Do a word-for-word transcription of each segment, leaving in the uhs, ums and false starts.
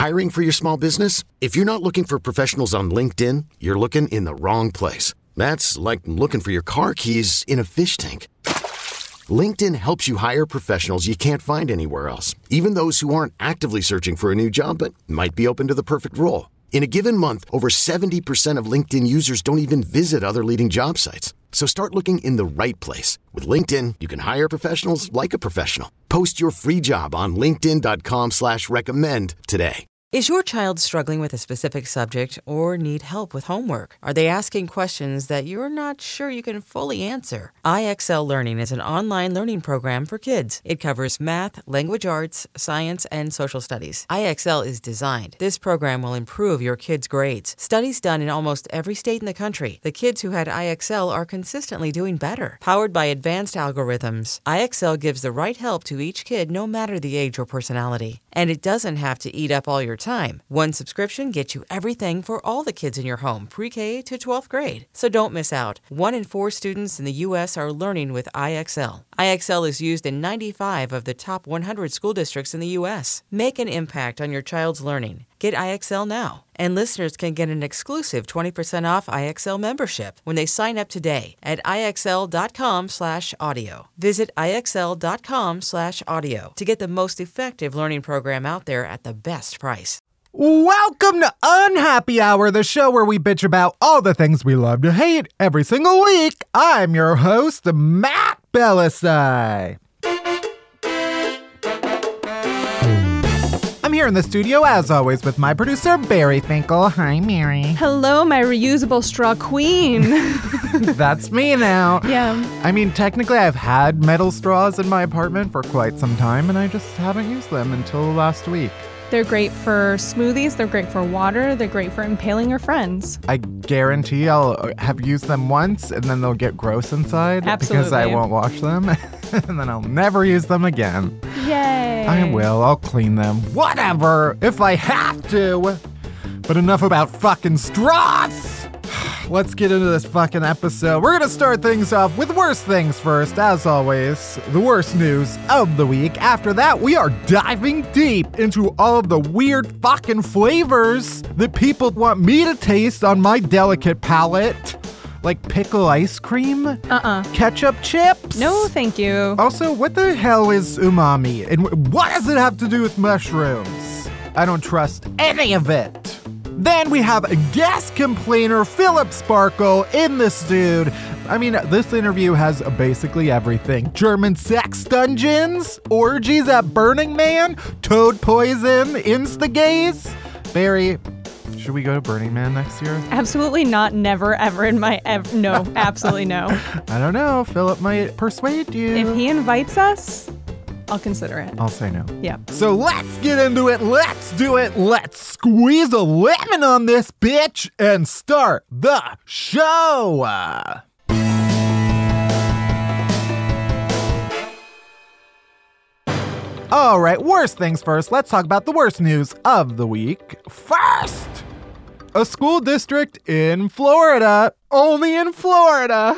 Hiring for your small business? If you're not looking for professionals on LinkedIn, you're looking in the wrong place. That's like looking for your car keys in a fish tank. LinkedIn helps you hire professionals you can't find anywhere else, even those who aren't actively searching for a new job but might be open to the perfect role. In a given month, over seventy percent of LinkedIn users don't even visit other leading job sites. So start looking in the right place. With LinkedIn, you can hire professionals like a professional. Post your free job on linkedin.com slash recommend today. Is your child struggling with a specific subject or need help with homework? Are they asking questions that you're not sure you can fully answer? I X L Learning is an online learning program for kids. It covers math, language arts, science, and social studies. I X L is designed. This program will improve your kids' grades. Studies done in almost every state in the country. The kids who had I X L are consistently doing better. Powered by advanced algorithms, I X L gives the right help to each kid no matter the age or personality. And it doesn't have to eat up all your time. One subscription gets you everything for all the kids in your home, pre-K to twelfth grade. So don't miss out. One in four students in the U S are learning with I X L. I X L is used in ninety-five of the top one hundred school districts in the U S. Make an impact on your child's learning. Get I X L now. And listeners can get an exclusive twenty percent off I X L membership when they sign up today at IXL.com slash audio. Visit IXL.com slash audio to get the most effective learning program out there at the best price. Welcome to Unhappy Hour, the show where we bitch about all the things we love to hate every single week. I'm your host, Matt Bellassai. I'm here in the studio, as always, with my producer, Barry Finkel. Hi, Mary. Hello, my reusable straw queen. That's me now. Yeah. I mean, technically, I've had metal straws in my apartment for quite some time, and I just haven't used them until last week. They're great for smoothies. They're great for water. They're great for impaling your friends. I guarantee I'll have used them once, and then they'll get gross inside. Absolutely. Because I won't wash them, and then I'll never use them again. Yay. I will. I'll clean them. Whatever, if I have to. But enough about fucking straws. Let's get into this fucking episode. We're gonna start things off with worst things first, as always. The worst news of the week. After that, we are diving deep into all of the weird fucking flavors that people want me to taste on my delicate palate. Like pickle ice cream? Uh-uh. Ketchup chips? No, thank you. Also, what the hell is umami? And what does it have to do with mushrooms? I don't trust any of it. Then we have a guest complainer, Philip Sparkle, in this dude. I mean, this interview has basically everything. German sex dungeons, orgies at Burning Man, toad poison, insta-gays. Barry, should we go to Burning Man next year? Absolutely not. Never, ever in my... Ev- no, absolutely no. I don't know. Philip might persuade you. If he invites us, I'll consider it. I'll say no. Yeah. So let's get into it. Let's do it. Let's squeeze a lemon on this bitch and start the show. All right, worst things first. Let's talk about the worst news of the week. First, a school district in Florida, only in Florida,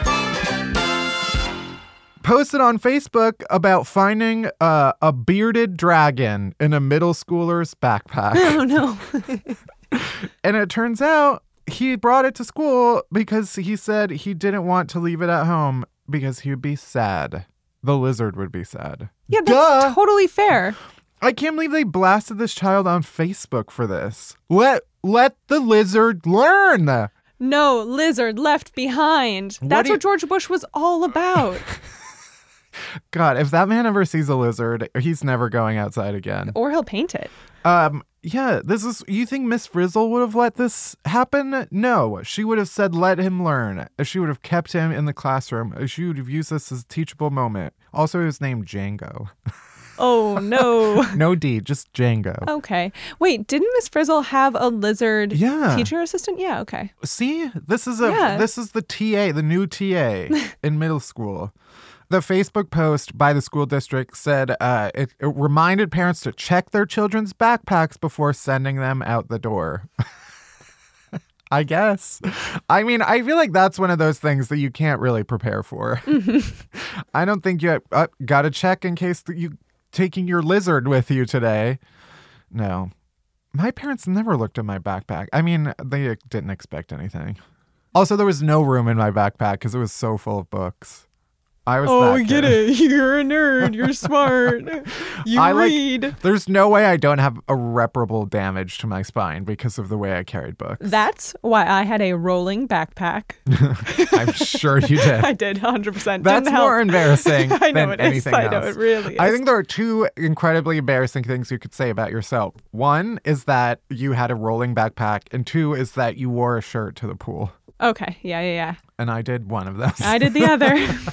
posted on Facebook about finding uh, a bearded dragon in a middle schooler's backpack. Oh, no. And it turns out he brought it to school because he said he didn't want to leave it at home because he would be sad. The lizard would be sad. Yeah, that's Duh. totally fair. I can't believe they blasted this child on Facebook for this. Let let the lizard learn. No, lizard left behind. What That's you... what George Bush was all about. God, if that man ever sees a lizard, he's never going outside again. Or he'll paint it. Um, yeah, this is, you think Miss Frizzle would have let this happen? No, she would have said, let him learn. She would have kept him in the classroom. She would have used this as a teachable moment. Also, he was named Django. Oh, no. No D, just Django. Okay. Wait, didn't Miss Frizzle have a lizard yeah. teacher assistant? Yeah, okay. See, this is a yeah. this is the T A, the new T A in middle school. The Facebook post by the school district said uh, it, it reminded parents to check their children's backpacks before sending them out the door. I guess. I mean, I feel like that's one of those things that you can't really prepare for. Mm-hmm. I don't think you uh, got to check in case you taking your lizard with you today. No. My parents never looked at my backpack. I mean, they didn't expect anything. Also, there was no room in my backpack because it was so full of books. I was oh, that I get kid. it. You're a nerd. You're smart. You I read. Like, there's no way I don't have irreparable damage to my spine because of the way I carried books. That's why I had a rolling backpack. I'm sure you did. I did, one hundred percent. That's Didn't more help. embarrassing I know than it is. anything I else. know it really is. I think there are two incredibly embarrassing things you could say about yourself. One is that you had a rolling backpack, and two is that you wore a shirt to the pool. Okay. Yeah, yeah, yeah. And I did one of those. I did the other.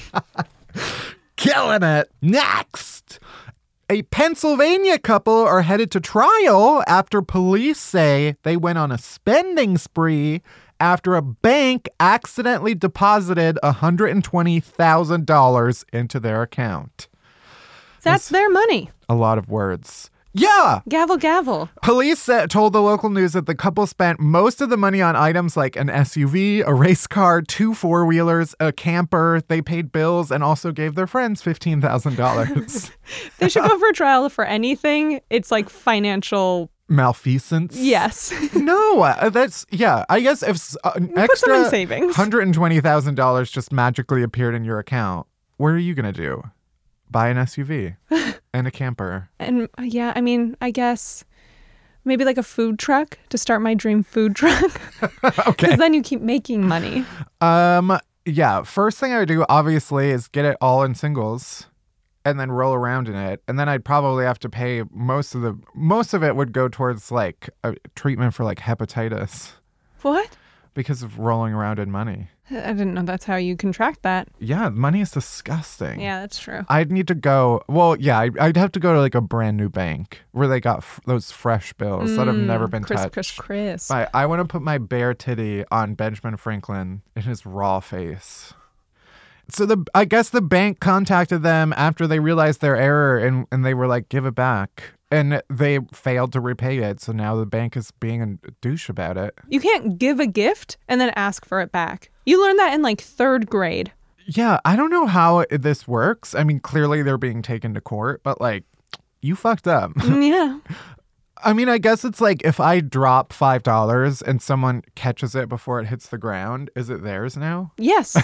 Killing it. Next. A Pennsylvania couple are headed to trial after police say they went on a spending spree after a bank accidentally deposited one hundred twenty thousand dollars into their account. That's their money. A lot of words. Yeah. Gavel, gavel. Police said, told the local news that the couple spent most of the money on items like an S U V, a race car, two four-wheelers, a camper. They paid bills and also gave their friends fifteen thousand dollars. They should go for trial for anything. It's like financial malfeasance. Yes. No, uh, that's, yeah. I guess if uh, an Put some extra in savings. one hundred twenty thousand dollars just magically appeared in your account, what are you going to do? Buy an S U V and a camper. And uh, yeah, I mean, I guess maybe like a food truck to start my dream food truck. Okay. Because then you keep making money. Um, yeah. First thing I would do, obviously, is get it all in singles and then roll around in it. And then I'd probably have to pay most of the, most of it would go towards like a treatment for like hepatitis. What? Because of rolling around in money. I didn't know that's how you contract that. Yeah, money is disgusting. Yeah, that's true. I'd need to go, well, yeah, I- I'd have to go to like a brand new bank where they got f- those fresh bills that have never been Chris, touched. Chris, Chris. I, I want to put my bare titty on Benjamin Franklin in his raw face. So the I guess the bank contacted them after they realized their error and, and they were like, give it back. And they failed to repay it. So now the bank is being a douche about it. You can't give a gift and then ask for it back. You learned that in like third grade. Yeah, I don't know how it- this works. I mean, clearly they're being taken to court, but like, you fucked up. Yeah. I mean, I guess it's like if I drop five dollars and someone catches it before it hits the ground, is it theirs now? Yes.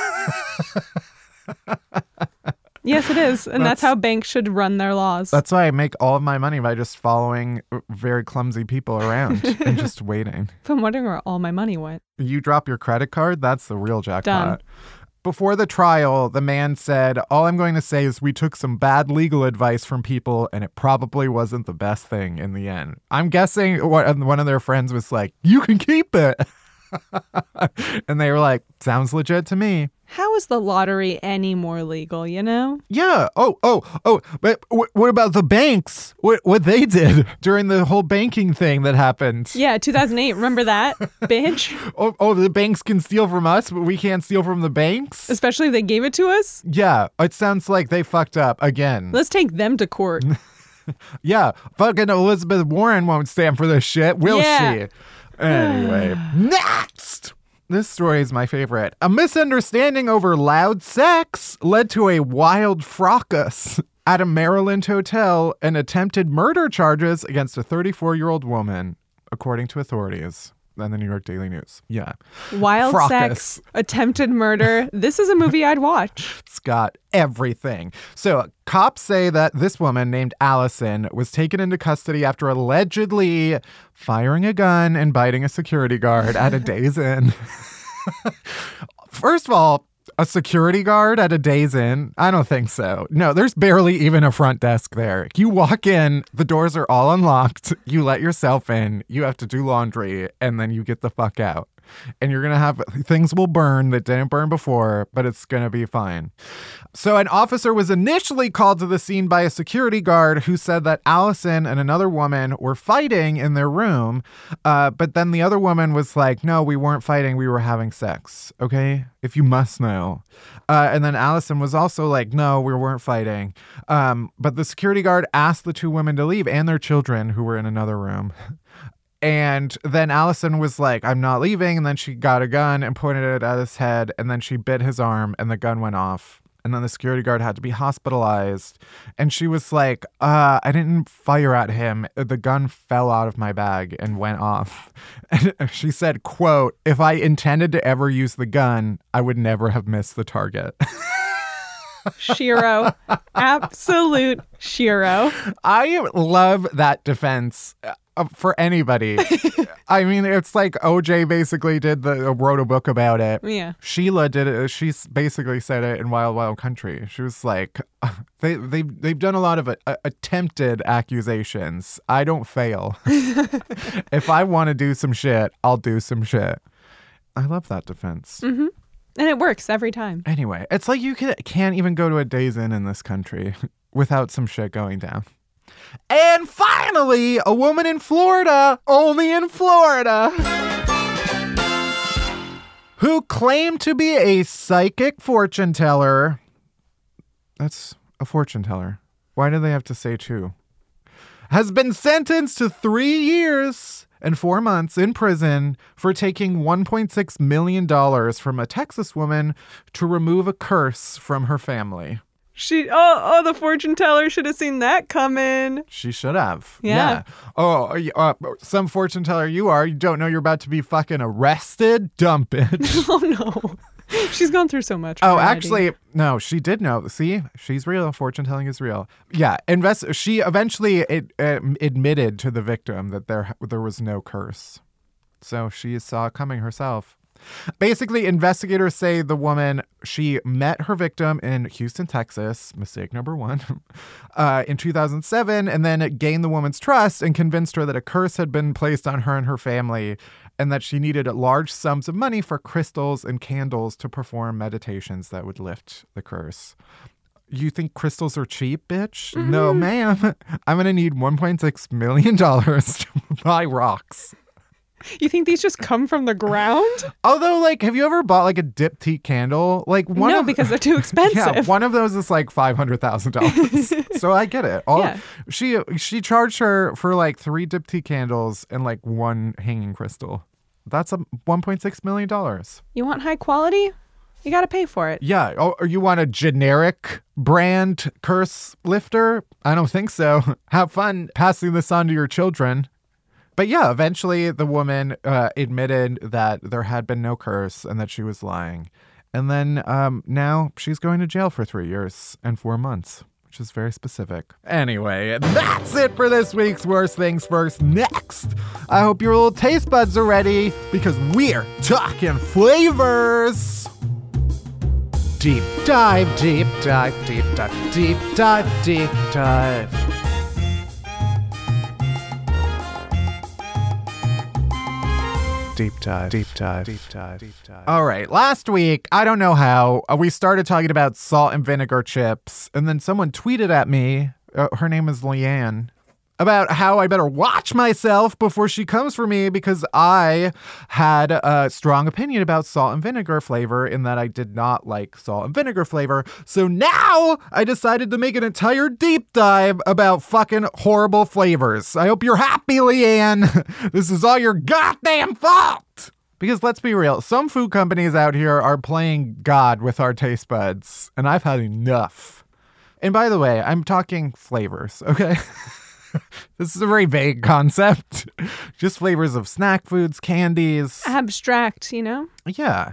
Yes, it is. And that's, that's how banks should run their laws. That's why I make all of my money by just following very clumsy people around and just waiting. I'm wondering where all my money went. You drop your credit card, that's the real jackpot. Done. Before the trial, the man said, all I'm going to say is we took some bad legal advice from people and it probably wasn't the best thing in the end. I'm guessing what one of their friends was like, you can keep it. And they were like, sounds legit to me. How is the lottery any more legal, you know? Yeah. Oh, oh, oh. But w- what about the banks? What what they did during the whole banking thing that happened? Yeah, two thousand eight. Remember that, bitch? Oh, oh, the banks can steal from us, but we can't steal from the banks? Especially if they gave it to us? Yeah. It sounds like they fucked up again. Let's take them to court. Yeah. Fucking Elizabeth Warren won't stand for this shit, will Yeah. she? Anyway, next! This story is my favorite. A misunderstanding over loud sex led to a wild fracas at a Maryland hotel and attempted murder charges against a thirty-four-year-old woman, according to authorities and the New York Daily News. Yeah. Wild Fracas. sex, attempted murder. This is a movie I'd watch. It's got everything. So cops say that this woman named Allison was taken into custody after allegedly firing a gun and biting a security guard at a Days Inn. First of all, a security guard at a Days Inn? I don't think so. No, there's barely even a front desk there. You walk in, the doors are all unlocked. You let yourself in. You have to do laundry, and then you get the fuck out. And you're going to have, things will burn that didn't burn before, but it's going to be fine. So an officer was initially called to the scene by a security guard who said that Allison and another woman were fighting in their room. Uh, but then the other woman was like, no, we weren't fighting. We were having sex. Okay. If you must know. Uh, and then Allison was also like, no, we weren't fighting. Um, but the security guard asked the two women to leave and their children who were in another room. And then Allison was like, I'm not leaving. And then she got a gun and pointed it at his head. And then she bit his arm and the gun went off. And then the security guard had to be hospitalized. And she was like, uh, I didn't fire at him. The gun fell out of my bag and went off. And she said, quote, if I intended to ever use the gun, I would never have missed the target. Shiro. Absolute Shiro. I love that defense. Uh, for anybody. I mean, it's like O J basically did the uh, wrote a book about it. Yeah. Sheila did it. She basically said it in Wild Wild Country. She was like, uh, they they they've done a lot of uh, attempted accusations. I don't fail. If I want to do some shit, I'll do some shit. I love that defense. Mm-hmm. And it works every time. Anyway, it's like you can, can't even go to a Days Inn in this country without some shit going down. And finally, a woman in Florida, only in Florida, who claimed to be a psychic fortune teller. That's a fortune teller. Why do they have to say two? Has been sentenced to three years and four months in prison for taking one point six million dollars from a Texas woman to remove a curse from her family. She oh oh the fortune teller should have seen that coming. She should have. Yeah. yeah. Oh, uh, some fortune teller you are. You don't know you're about to be fucking arrested? Dumb bitch. Oh no. She's gone through so much. Oh, already. actually, no, she did know. See, she's real. Fortune telling is real. Yeah. Invest. She eventually it, uh, admitted to the victim that there there was no curse. So she saw it coming herself. Basically, investigators say the woman, she met her victim in Houston, Texas, mistake number one, uh, in two thousand seven, and then it gained the woman's trust and convinced her that a curse had been placed on her and her family, and that she needed large sums of money for crystals and candles to perform meditations that would lift the curse. You think crystals are cheap, bitch? Mm-hmm. No, ma'am. I'm going to need one point six million dollars to buy rocks. You think these just come from the ground? Although, like, have you ever bought like a diptyque candle? Like one No, of, because they're too expensive. Yeah, one of those is like five hundred thousand dollars. So I get it. All, yeah. She she charged her for like three diptyque candles and like one hanging crystal. That's a one point six million dollars. You want high quality? You got to pay for it. Yeah. Oh, or you want a generic brand curse lifter? I don't think so. Have fun passing this on to your children. But yeah, eventually the woman uh, admitted that there had been no curse and that she was lying. And then um, now she's going to jail for three years and four months, which is very specific. Anyway, that's it for this week's Worst Things First. Next, I hope your little taste buds are ready because we're talking flavors. Deep dive, deep dive, deep dive, deep dive, deep dive. Deep dive, deep dive, deep dive, deep dive. All right. Last week, I don't know how, uh, we started talking about salt and vinegar chips, and then someone tweeted at me, uh, her name is Leanne, about how I better watch myself before she comes for me because I had a strong opinion about salt and vinegar flavor in that I did not like salt and vinegar flavor. So now I decided to make an entire deep dive about fucking horrible flavors. I hope you're happy, Leanne. This is all your goddamn fault. Because let's be real, some food companies out here are playing God with our taste buds, and I've had enough. And by the way, I'm talking flavors, okay? This is a very vague concept. Just flavors of snack foods, candies. Abstract, you know? Yeah.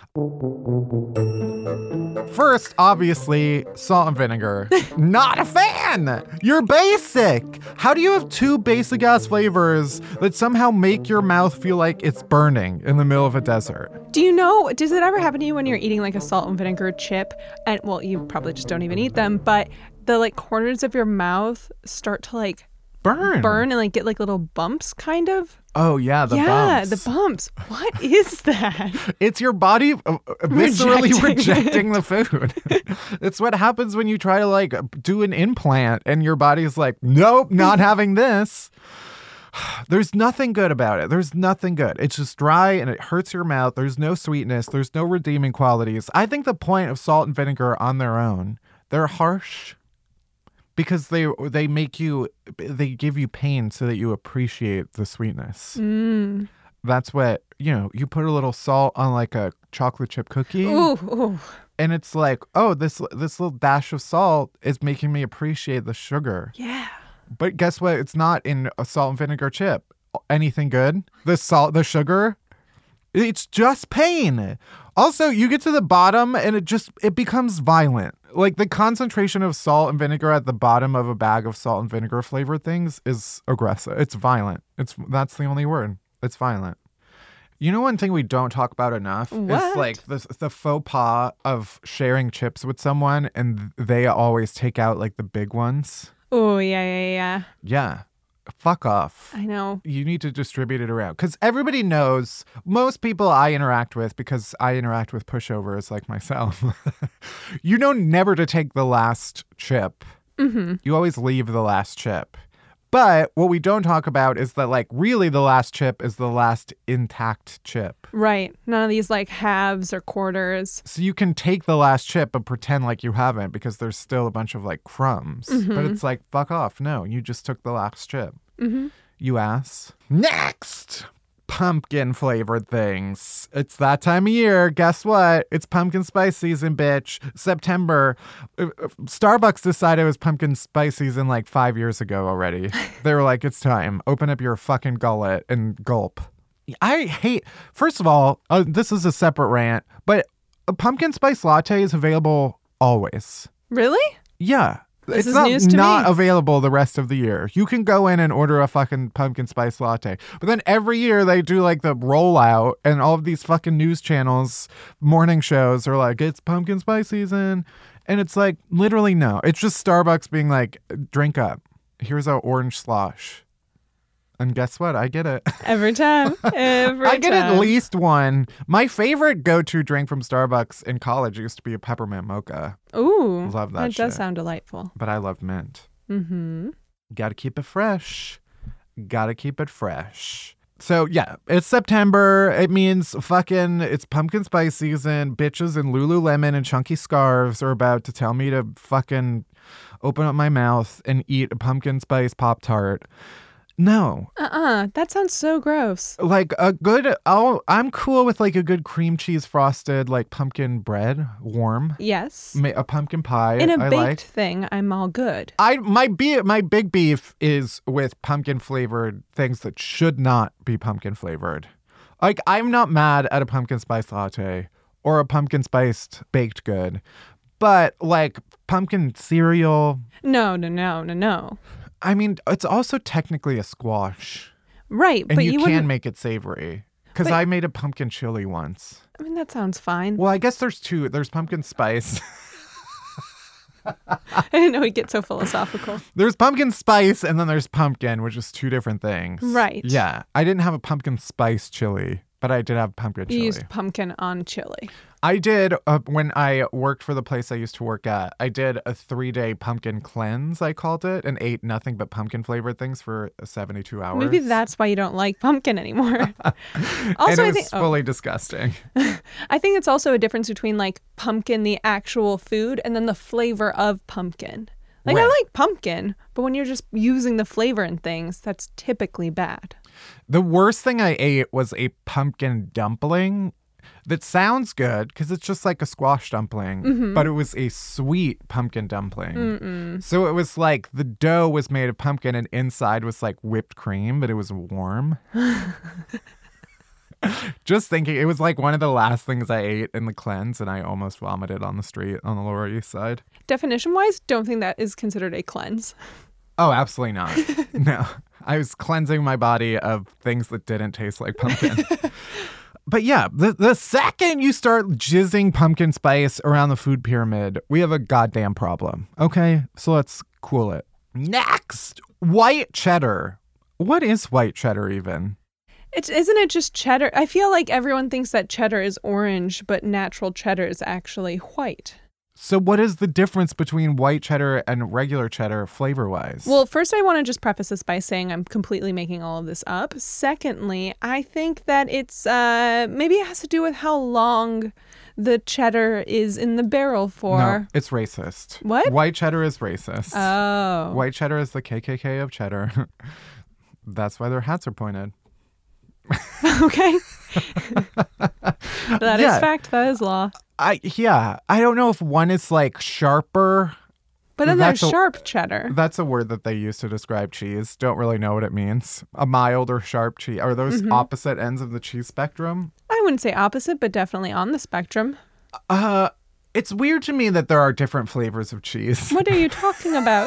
First, obviously, salt and vinegar. Not a fan! You're basic! How do you have two basic ass flavors that somehow make your mouth feel like it's burning in the middle of a desert? Do you know, does it ever happen to you when you're eating like a salt and vinegar chip? And well, you probably just don't even eat them, but the like corners of your mouth start to like burn. Burn and like get like little bumps kind of? Oh, yeah, the yeah, bumps. Yeah, the bumps. What is that? It's your body uh, viscerally rejecting, rejecting the food. It's what happens when you try to like do an implant and your body's like, nope, not having this. There's nothing good about it. There's nothing good. It's just dry and it hurts your mouth. There's no sweetness. There's no redeeming qualities. I think the point of salt and vinegar on their own, they're harsh. Because they they make you, they give you pain so that you appreciate the sweetness. Mm. That's what, you know, you put a little salt on like a chocolate chip cookie. Ooh, ooh. And it's like, oh, this this little dash of salt is making me appreciate the sugar. Yeah. But guess what? It's not in a salt and vinegar chip. Anything good? The salt, the sugar, it's just pain. Also, you get to the bottom and it just, it becomes violent. Like the concentration of salt and vinegar at the bottom of a bag of salt and vinegar flavored things is aggressive. It's violent. It's That's the only word. It's violent. You know, one thing we don't talk about enough What? is like the, the faux pas of sharing chips with someone and they always take out like the big ones. Oh, yeah, yeah, yeah. Yeah. Fuck off. I know. You need to distribute it around because everybody knows, most people I interact with, because I interact with pushovers like myself, you know never to take the last chip. Mm-hmm. You always leave the last chip. But what we don't talk about is that, like, really the last chip is the last intact chip. Right. None of these like halves or quarters. So you can take the last chip but pretend like you haven't because there's still a bunch of like crumbs. Mm-hmm. But it's like, fuck off. No, you just took the last chip. Mm-hmm. You ass. Next! Pumpkin flavored things. It's that time of year. Guess what? It's pumpkin spice season, bitch. September. Starbucks decided it was pumpkin spice season like five years ago already. They were like, it's time. Open up your fucking gullet and gulp. I hate, first of all, uh, this is a separate rant, but a pumpkin spice latte is available always. Really? Yeah. This it's is not, news to not me. available the rest of the year. You can go in and order a fucking pumpkin spice latte. But then every year they do like the rollout and all of these fucking news channels, morning shows are like, it's pumpkin spice season. And it's like, literally no. It's just Starbucks being like, drink up. Here's our orange slosh. And guess what? I get it. Every time. Every I get time. at least one. My favorite go-to drink from Starbucks in college used to be a peppermint mocha. Ooh. Love that That does shit. sound delightful. But I love mint. Mm-hmm. Gotta keep it fresh. Gotta keep it fresh. So yeah, it's September. It means fucking, it's pumpkin spice season. Bitches in Lululemon and chunky scarves are about to tell me to fucking open up my mouth and eat a pumpkin spice Pop-Tart. No. Uh-uh. That sounds so gross. Like a good, I'll, I'm cool with like a good cream cheese frosted, like pumpkin bread, warm. Yes. Ma- A pumpkin pie. In a I baked like. thing, I'm all good. I my be my big beef is with pumpkin flavored things that should not be pumpkin flavored. Like I'm not mad at a pumpkin spice latte or a pumpkin spiced baked good, but like pumpkin cereal. No, no, no, no, no. I mean, it's also technically a squash, Right, and but you, you, can wouldn't. make it savory. Because But- I made a pumpkin chili once. I mean, that sounds fine. Well, I guess there's two. There's pumpkin spice. I didn't know he'd get so philosophical. There's pumpkin spice, and then there's pumpkin, which is two different things. Right. Yeah. I didn't have a pumpkin spice chili, but I did have pumpkin You chili. used pumpkin on chili. I did, uh, when I worked for the place I used to work at, I did a three-day pumpkin cleanse, I called it, and ate nothing but pumpkin-flavored things for seventy-two hours. Maybe that's why you don't like pumpkin anymore. and Also, it I was think oh, fully disgusting. I think it's also a difference between like pumpkin, the actual food, and then the flavor of pumpkin. Like I Right. like pumpkin, but when you're just using the flavor in things, that's typically bad. The worst thing I ate was a pumpkin dumpling that sounds good because it's just like a squash dumpling, Mm-hmm. but it was a sweet pumpkin dumpling. Mm-mm. So it was like the dough was made of pumpkin and inside was like whipped cream, but it was warm. Just thinking, it was like one of the last things I ate in the cleanse, and I almost vomited on the street on the Lower East Side. Definition-wise, don't think that is considered a cleanse. Oh, absolutely not. No, I was cleansing my body of things that didn't taste like pumpkin. But yeah, the, the second you start jizzing pumpkin spice around the food pyramid, we have a goddamn problem. Okay, so let's cool it. Next, white cheddar. What is white cheddar even? It's, isn't it just cheddar? I feel like everyone thinks that cheddar is orange, but natural cheddar is actually white. So what is the difference between white cheddar and regular cheddar flavor-wise? Well, first, I want to just preface this by saying I'm completely making all of this up. Secondly, I think that it's uh, maybe it has to do with how long the cheddar is in the barrel for. No, it's racist. What? White cheddar is racist. Oh. White cheddar is the K K K of cheddar. That's why their hats are pointed. Okay. That Yeah. is fact. That is law. I yeah. I don't know if one is like sharper. But then That's there's a- sharp cheddar. That's a word that they use to describe cheese. Don't really know what it means. A mild or sharp cheese. Are those Mm-hmm. opposite ends of the cheese spectrum? I wouldn't say opposite, but definitely on the spectrum. Uh, it's weird to me that there are different flavors of cheese. What are you talking about?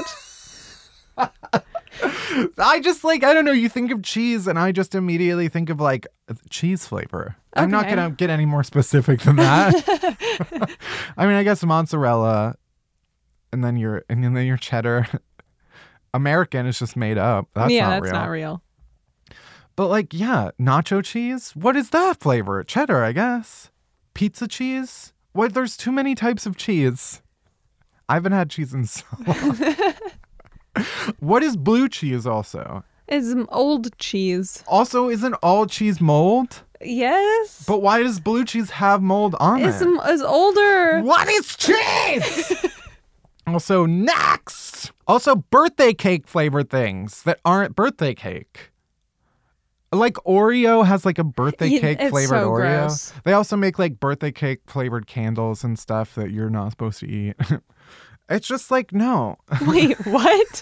I just like, I don't know, you think of cheese and I just immediately think of like cheese flavor. I'm not Okay. going to get any more specific than that. I mean, I guess mozzarella and then your and then your cheddar. American is just made up. That's yeah, not that's real. not real. But like, yeah, nacho cheese. What is that flavor? Cheddar, I guess. Pizza cheese. What? There's too many types of cheese. I haven't had cheese in so long. What is blue cheese also? It's old cheese. Also, isn't all cheese mold? Yes. But why does blue cheese have mold on It's, it? it's older. What is cheese? Also, next. Also, birthday cake flavored things that aren't birthday cake. Like Oreo has like a birthday Yeah, cake it's flavored so Oreo. gross. They also make like birthday cake flavored candles and stuff that you're not supposed to eat. It's just like, no. Wait, what?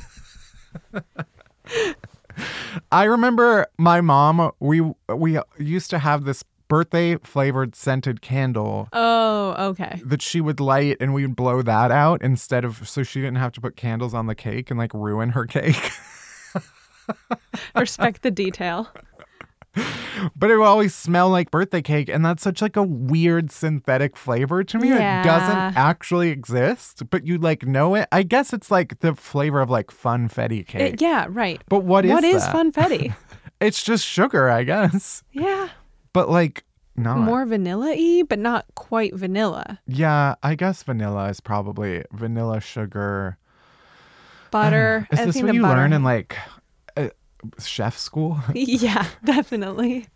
I remember my mom, we we used to have this birthday flavored scented candle Oh, okay. that she would light and we would blow that out instead of, so she didn't have to put candles on the cake and like ruin her cake. Respect the detail. But it would always smell like birthday cake, and that's such like a weird synthetic flavor to me. Yeah. It doesn't actually exist, but you like know it. I guess it's like the flavor of like funfetti cake. It- yeah, right. But what is What is that? funfetti? It's just sugar, I guess. Yeah. But like not. More vanilla-y, but not quite vanilla. Yeah, I guess vanilla is probably vanilla sugar. Butter. Is I this think what the you butter- learn in like uh, chef school? Yeah, definitely.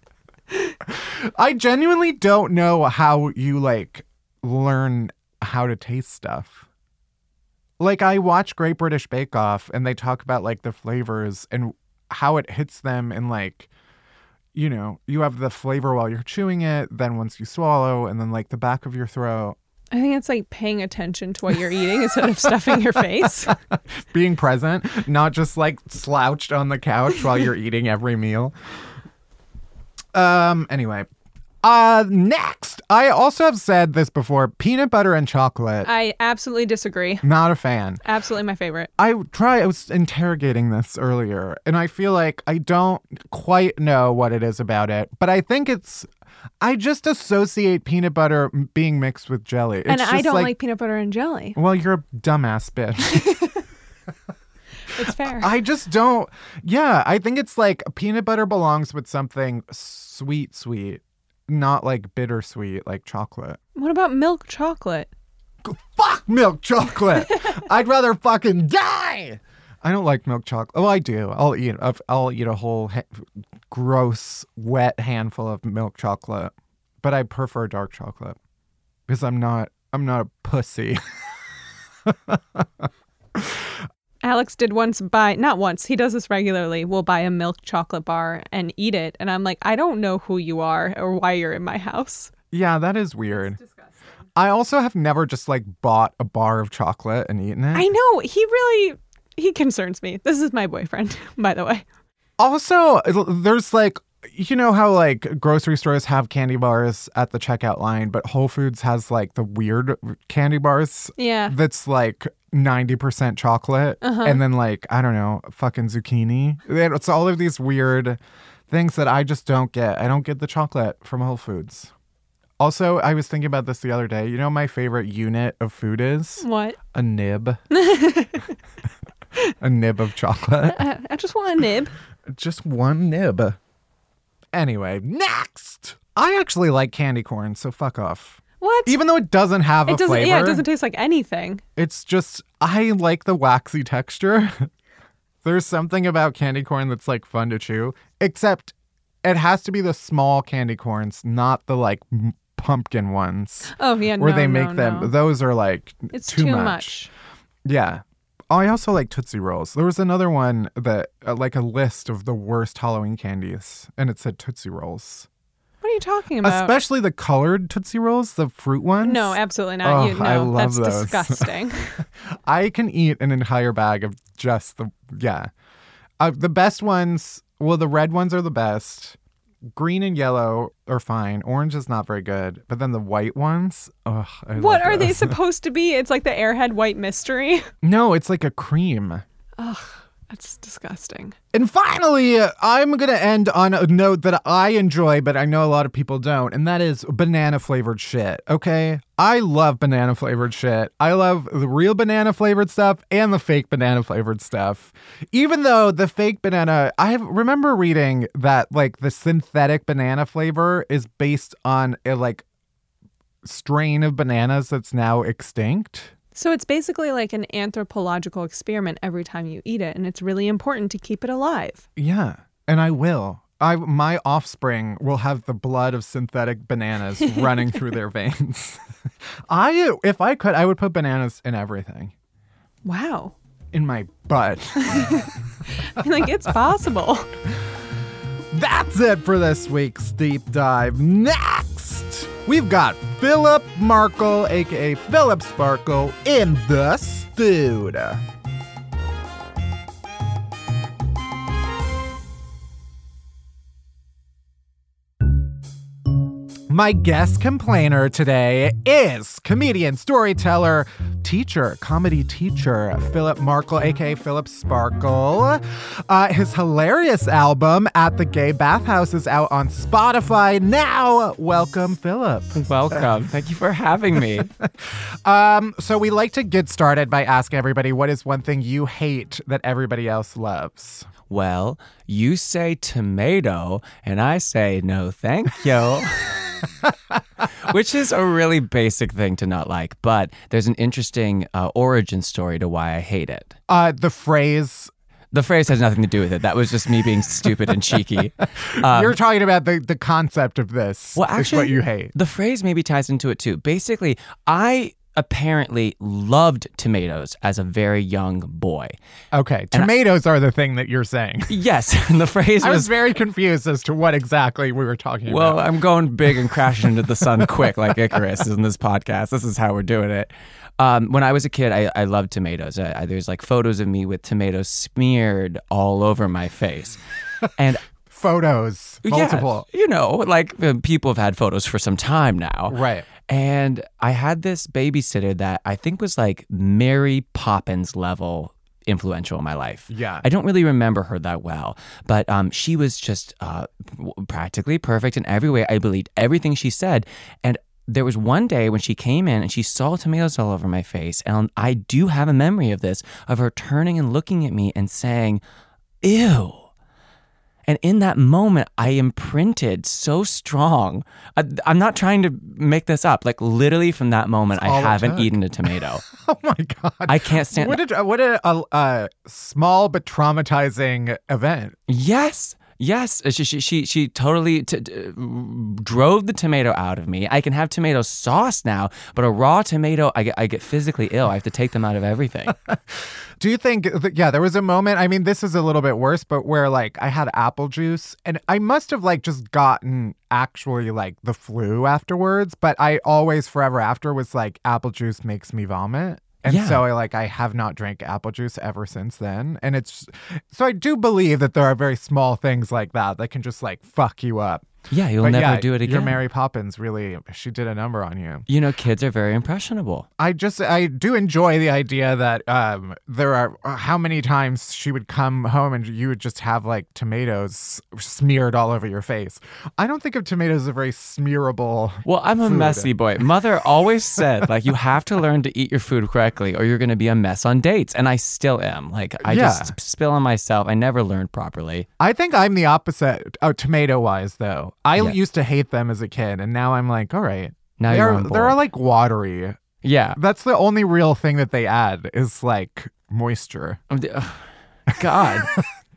I genuinely don't know how you like learn how to taste stuff. Like I watch Great British Bake Off and they talk about like the flavors and how it hits them and like, you know, you have the flavor while you're chewing it, then once you swallow, and then like the back of your throat. I think it's like paying attention to what you're eating instead of stuffing your face. Being present, not just like slouched on the couch while you're eating every meal. Um, anyway. Uh, next. I also have said this before, peanut butter and chocolate. I absolutely disagree. Not a fan. Absolutely my favorite. I try, I was interrogating this earlier, and I feel like I don't quite know what it is about it, but I think it's, I just associate peanut butter m- being mixed with jelly. It's and I just don't like, peanut butter and jelly. Well, you're a dumbass bitch. It's fair. I just don't, yeah, I think it's like peanut butter belongs with something sweet, sweet, not like bittersweet, like chocolate. What about milk chocolate? Fuck milk chocolate. I'd rather fucking die. I don't like milk chocolate. Oh, I do. I'll eat. I'll, I'll eat a whole ha- gross, wet handful of milk chocolate. But I prefer dark chocolate because I'm not. I'm not a pussy. Alex did once buy, not once, he does this regularly, will buy a milk chocolate bar and eat it. And I'm like, I don't know who you are or why you're in my house. Yeah, that is weird. I also have never just like bought a bar of chocolate and eaten it. I know. He really, he concerns me. This is my boyfriend, by the way. Also, there's like, you know how like grocery stores have candy bars at the checkout line, but Whole Foods has like the weird candy bars Yeah. that's like ninety percent chocolate Uh-huh. and then like, I don't know, fucking zucchini. It's all of these weird things that I just don't get. I don't get the chocolate from Whole Foods. Also, I was thinking about this the other day. You know what my favorite unit of food is? What? A nib. A nib of chocolate. I, I just want a nib. Just one nib. Anyway, next! I actually like candy corn, so fuck off. What? Even though it doesn't have it a doesn't. flavor. Yeah, it doesn't taste like anything. It's just, I like the waxy texture. There's something about candy corn that's like fun to chew, except it has to be the small candy corns, not the like m- pumpkin ones Oh yeah, where no, they make no, them. no. Those are like It's too, too much. much. Yeah. I also like Tootsie Rolls. There was another one that, uh, like a list of the worst Halloween candies, and it said Tootsie Rolls. What are you talking about? Especially the colored Tootsie Rolls, the fruit ones. No, absolutely not. Oh, you, no, I love that's those. disgusting. I can eat an entire bag of just the, yeah. Uh, the best ones, well, the red ones are the best. Green and yellow are fine. Orange is not very good. But then the white ones, ugh, I What love are they those. supposed to be? It's like the Airhead White Mystery. No, it's like a cream. Ugh, that's disgusting. And finally, uh, I'm going to end on a note that I enjoy, but I know a lot of people don't, and that is banana flavored shit, okay? I love banana flavored shit. I love the real banana flavored stuff and the fake banana flavored stuff. Even though the fake banana, I remember reading that like the synthetic banana flavor is based on a like strain of bananas that's now extinct. So it's basically like an anthropological experiment every time you eat it, and it's really important to keep it alive. Yeah, and I will. I my offspring will have the blood of synthetic bananas running through their veins. I, if I could, I would put bananas in everything. Wow. In my butt. Like, it's possible. That's it for this week's deep dive. Next, we've got Philip Markle, aka Philip Sparkle, in the studio. My guest complainer today is comedian, storyteller, teacher, comedy teacher, Philip Markle, aka Philip Sparkle. Uh, his hilarious album, At the Gay Bathhouse, is out on Spotify now. Welcome, Philip. Welcome. Thank you for having me. um, so we like to get started by asking everybody, what is one thing you hate that everybody else loves? Well, you say tomato, and I say no thank you. Which is a really basic thing to not like, but there's an interesting uh, origin story to why I hate it. Uh, the phrase... The phrase has nothing to do with it. That was just me being stupid and cheeky. Um, You're talking about the, the concept of this. well, actually, is what you hate. The phrase maybe ties into it too. Basically, I apparently loved tomatoes as a very young boy. Okay, tomatoes I, are the thing that you're saying. Yes, and the phrase I was, was very confused as to what exactly we were talking well, about. Well, I'm going big and crashing into the sun quick like Icarus in this podcast. This is how we're doing it. Um, when I was a kid, I, I loved tomatoes. I, I, there's like photos of me with tomatoes smeared all over my face. And photos, multiple. Yeah, you know, like uh, people have had photos for some time now. Right. And I had this babysitter that I think was like Mary Poppins level influential in my life. Yeah. I don't really remember her that well, but um, she was just uh, practically perfect in every way. I believed everything she said. And there was one day when she came in and she saw tomatoes all over my face. And I do have a memory of this, of her turning and looking at me and saying, ew. And in that moment, I imprinted so strong. I, I'm not trying to make this up. Like literally from that moment, I haven't eaten a tomato. Oh my God. I can't stand What a, what a, a, a small but traumatizing event. Yes. Yes, she she she, she totally t- t- drove the tomato out of me. I can have tomato sauce now, but a raw tomato, I get I get physically ill. I have to take them out of everything. Do you think, yeah, there was a moment, I mean, this is a little bit worse, but where like I had apple juice and I must have like just gotten actually like the flu afterwards, but I always forever after was like apple juice makes me vomit. And yeah. so I like I have not drank apple juice ever since then. And it's so I do believe that there are very small things like that that can just like fuck you up. Yeah, you'll but never yeah, do it again. Your Mary Poppins really, she did a number on you. You know, kids are very impressionable. I just, I do enjoy the idea that um, there are, how many times she would come home and you would just have like tomatoes smeared all over your face. I don't think of tomatoes as a very smearable Well, I'm a food. messy boy. Mother always said, like, you have to learn to eat your food correctly or you're going to be a mess on dates. And I still am. Like, I Yeah. just spill on myself. I never learned properly. I think I'm the opposite, oh, tomato-wise though. I Yeah. used to hate them as a kid, and now I'm like, all right. Now they you're are, on board. They're like watery. Yeah. That's the only real thing that they add is like moisture. Ugh, God.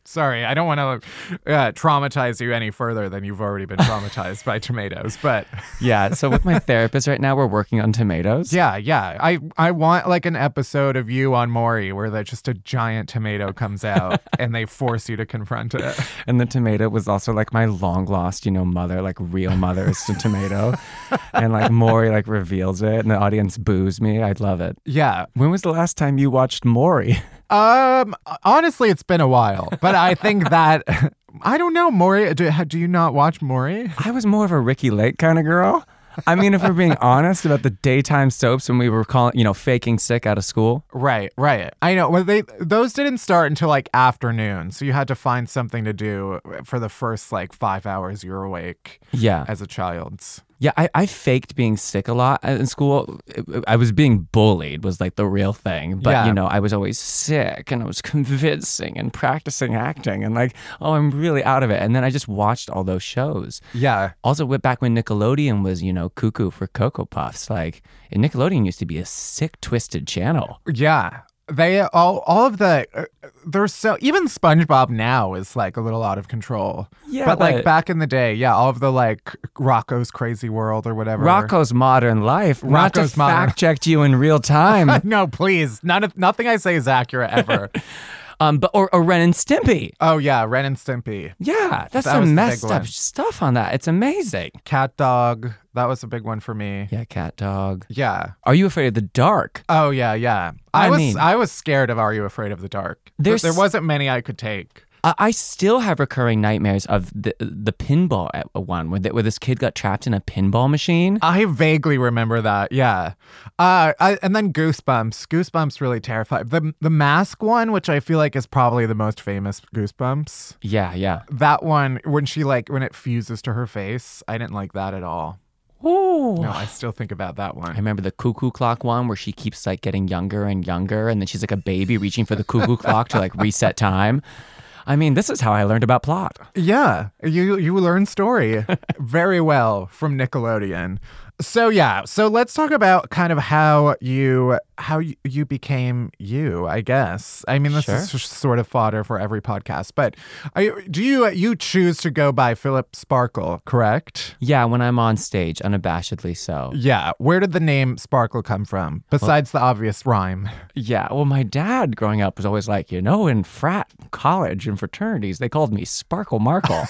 Sorry, I don't want to uh, traumatize you any further than you've already been traumatized by tomatoes, but Yeah, so with my therapist right now, we're working on tomatoes. yeah, yeah. I, I want like an episode of you on Maury where that just a giant tomato comes out and they force you to confront it. And the tomato was also like my long lost, you know, mother, like real mother is a tomato. And like Maury like reveals it and the audience boos me. I'd love it. Yeah. When was the last time you watched Maury? Um, honestly, it's been a while, but I think that, I don't know, Maury, do, do you not watch Maury? I was more of a Ricky Lake kind of girl. I mean, if we're being honest about the daytime soaps when we were calling, you know, faking sick out of school. Right, right. I know. Well, they those didn't start until like afternoon, so you had to find something to do for the first like five hours you were awake Yeah. as a child. Yeah, I, I faked being sick a lot in school. I was being bullied was like the real thing. But, Yeah. you know, I was always sick and I was convincing and practicing acting and like, oh, I'm really out of it. And then I just watched all those shows. Yeah. Also, way back when Nickelodeon was, you know, cuckoo for Cocoa Puffs. Like, and Nickelodeon used to be a sick, twisted channel. Yeah. They all all of the uh, there's so even SpongeBob now is like a little out of control. Yeah, but like but- back in the day, yeah, all of the like Rocco's Crazy World or whatever. Rocco's Modern Life. Not Rocco's to Modern- fact checked you in real time. No, please, none of nothing I say is accurate ever. um, but or, or Ren and Stimpy. Oh yeah, Ren and Stimpy, Yeah, that's That some was the messed big up one. stuff on that. It's amazing. Cat Dog. That was a big one for me. Yeah, cat dog. Yeah. Are you afraid of the dark? Oh yeah, yeah. I, I was mean- I was scared of Are You Afraid of the Dark? There's- There wasn't many I could take. I I still have recurring nightmares of the the pinball at one where, the, where this kid got trapped in a pinball machine. I vaguely remember that. Yeah. Uh, I, and then Goosebumps. Goosebumps really terrified. The the Mask one, which I feel like is probably the most famous Goosebumps. Yeah, yeah. That one, when she like when it fuses to her face, I didn't like that at all. Ooh. No, I still think about that I one. remember the cuckoo clock one where she keeps like getting younger and younger, and then she's like a baby reaching for the cuckoo clock to like reset time. I mean, this is how I learned about plot. Yeah, you you learn story very well from Nickelodeon. So yeah, so let's talk about kind of how you how you, you became you, I guess. I mean, this Sure. is just sort of fodder for every podcast, but I, do you you choose to go by Philip Sparkle, correct? Yeah, when I'm on stage, unabashedly so. Yeah. Where did the name Sparkle come from? Besides the obvious rhyme. Yeah, well, my dad growing up was always like, you know, in frat, college, and fraternities, they called me Sparkle Markle.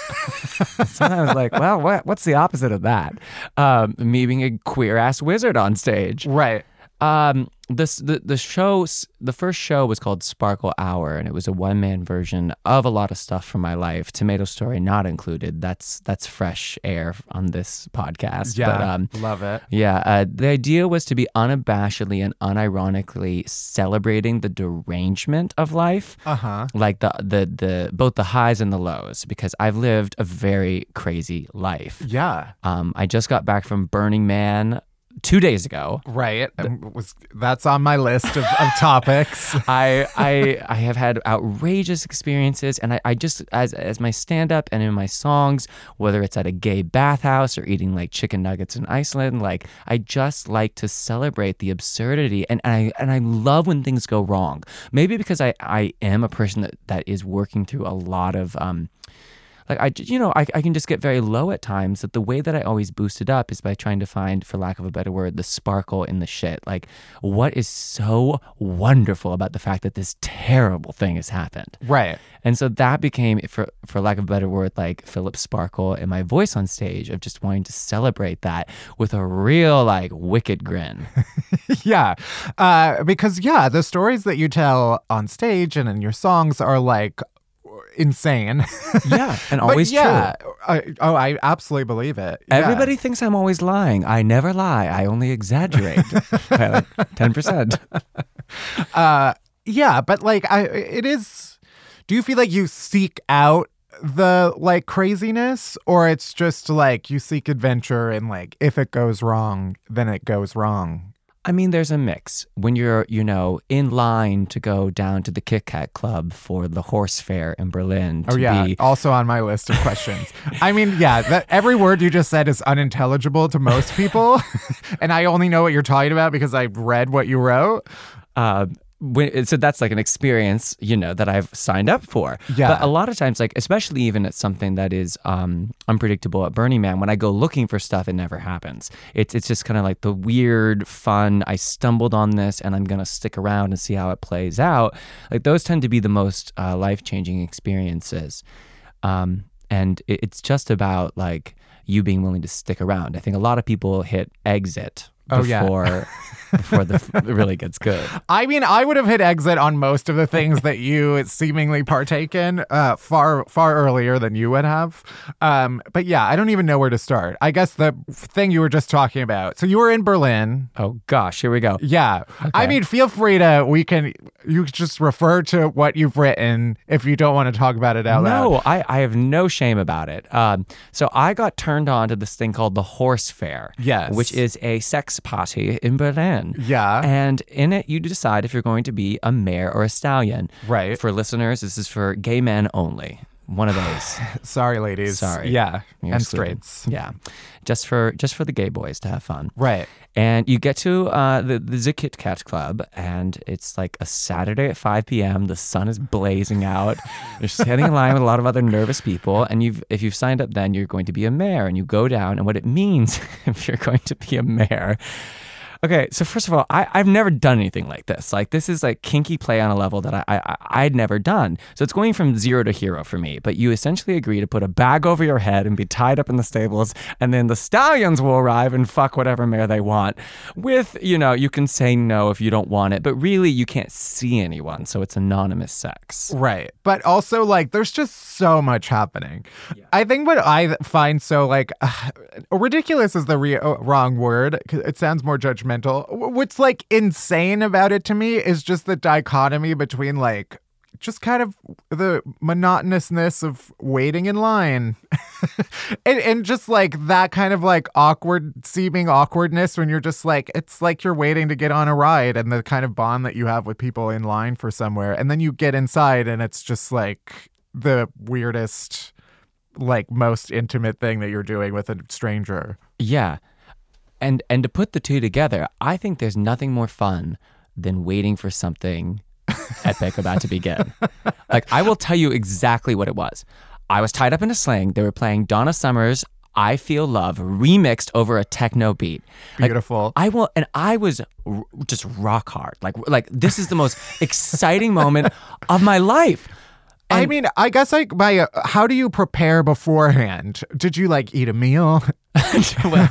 So I was like, well, what, what's the opposite of that? Um, me being a queer ass wizard on stage. Right. Um, this the the show the first show was called Sparkle Hour, and it was a one man version of a lot of stuff from my life. Tomato Story not included. That's that's fresh air on this podcast. Yeah. But, um, love it. yeah, uh, the idea was to be unabashedly and unironically celebrating the derangement of life, Uh-huh. like the the the both the highs and the lows, because I've lived a very crazy life. Yeah. Um, I just got back from Burning Man two days ago. Right. Um, was that's on my list of, of topics. I I I have had outrageous experiences, and I, I just as as my stand up and in my songs, whether it's at a gay bathhouse or eating like chicken nuggets in Iceland, like I just like to celebrate the absurdity, and, and I and I love when things go wrong. Maybe because I I am a person that that is working through a lot of um. Like, I, you know, I, I can just get very low at times. That the way that I always boost it up is by trying to find, for lack of a better word, the sparkle in the shit. Like, what is so wonderful about the fact that this terrible thing has happened? Right. And so that became, for for lack of a better word, like Philip Sparkle and my voice on stage of just wanting to celebrate that with a real, like, wicked grin. Yeah. Uh, because, yeah, the stories that you tell on stage and in your songs are like insane. Yeah, and But always yeah, true. I, oh, I absolutely believe it. Yeah. Everybody thinks I'm always lying. I never lie. I only exaggerate by like ten percent. Uh, yeah, but like, I, it is. Do you feel like you seek out the like craziness, or it's just like you seek adventure and like if it goes wrong, then it goes wrong? I mean, there's a mix. When you're, you know, in line to go down to the Kit Kat Club for the horse fair in Berlin. To Oh yeah, be, also on my list of questions. I mean, yeah, that every word you just said is unintelligible to most people, and I only know what you're talking about because I read what you wrote. uh, when, so that's like an experience, you know, that I've signed up for. Yeah. But a lot of times, like, especially even at something that is um, unpredictable at Burning Man, when I go looking for stuff, it never happens. It's it's just kind of like the weird, fun, I stumbled on this and I'm going to stick around and see how it plays out. Like, those tend to be the most uh, life-changing experiences. Um, and it, it's just about, like, you being willing to stick around. I think a lot of people hit exit Oh, yeah. before before the it really gets good. I mean, I would have hit exit on most of the things that you seemingly partake in uh, far, far earlier than you would have. Um, but yeah, I don't even know where to start. I guess the thing you were just talking about. So you were in Berlin. Oh gosh, here we go. Yeah. I mean, feel free to, we can, you just refer to what you've written if you don't want to talk about it out loud. No, I, I have no shame about it. Um, so I got turned on to this thing called the Horse Fair. Yes. Which is a sex party in Berlin. Yeah. And in it, you decide if you're going to be a mare or a stallion. Right. For listeners, this is for gay men only. One of those. Sorry, ladies. Sorry. Yeah. You're and excluded. straights. Yeah. Just for just for the gay boys to have fun. Right. And you get to uh, the, the Kit Kat Club, and it's like a Saturday at five p.m. The sun is blazing out. You're standing in line with a lot of other nervous people, and you've if you've signed up then, you're going to be a mare, and you go down, and what it means if you're going to be a mare. Okay, so first of all, I, I've never done anything like this. Like, this is like kinky play on a level that I, I, I'd never done. So it's going from zero to hero for me. But you essentially agree to put a bag over your head and be tied up in the stables, and then the stallions will arrive and fuck whatever mare they want. With, you know, you can say no if you don't want it, but really you can't see anyone, so it's anonymous sex. Right. But also, like, there's just so much happening. Yeah. I think what I find so, like, uh, ridiculous is the re- uh, wrong word. It sounds more judgmental. What's like insane about it to me is just the dichotomy between like just kind of the monotonousness of waiting in line and, and just like that kind of like awkward seeming awkwardness when you're just like, it's like you're waiting to get on a ride, and the kind of bond that you have with people in line for somewhere. And then you get inside and it's just like the weirdest, like most intimate thing that you're doing with a stranger. Yeah. And and to put the two together, I think there's nothing more fun than waiting for something epic about to begin. Like, I will tell you exactly what it was. I was tied up in a sling. They were playing Donna Summer's I Feel Love remixed over a techno beat. Like, beautiful. I will, and I was r- just rock hard. Like, like this is the most exciting moment of my life. And I mean, I guess like my, uh, how do you prepare beforehand? Did you like eat a meal? Well,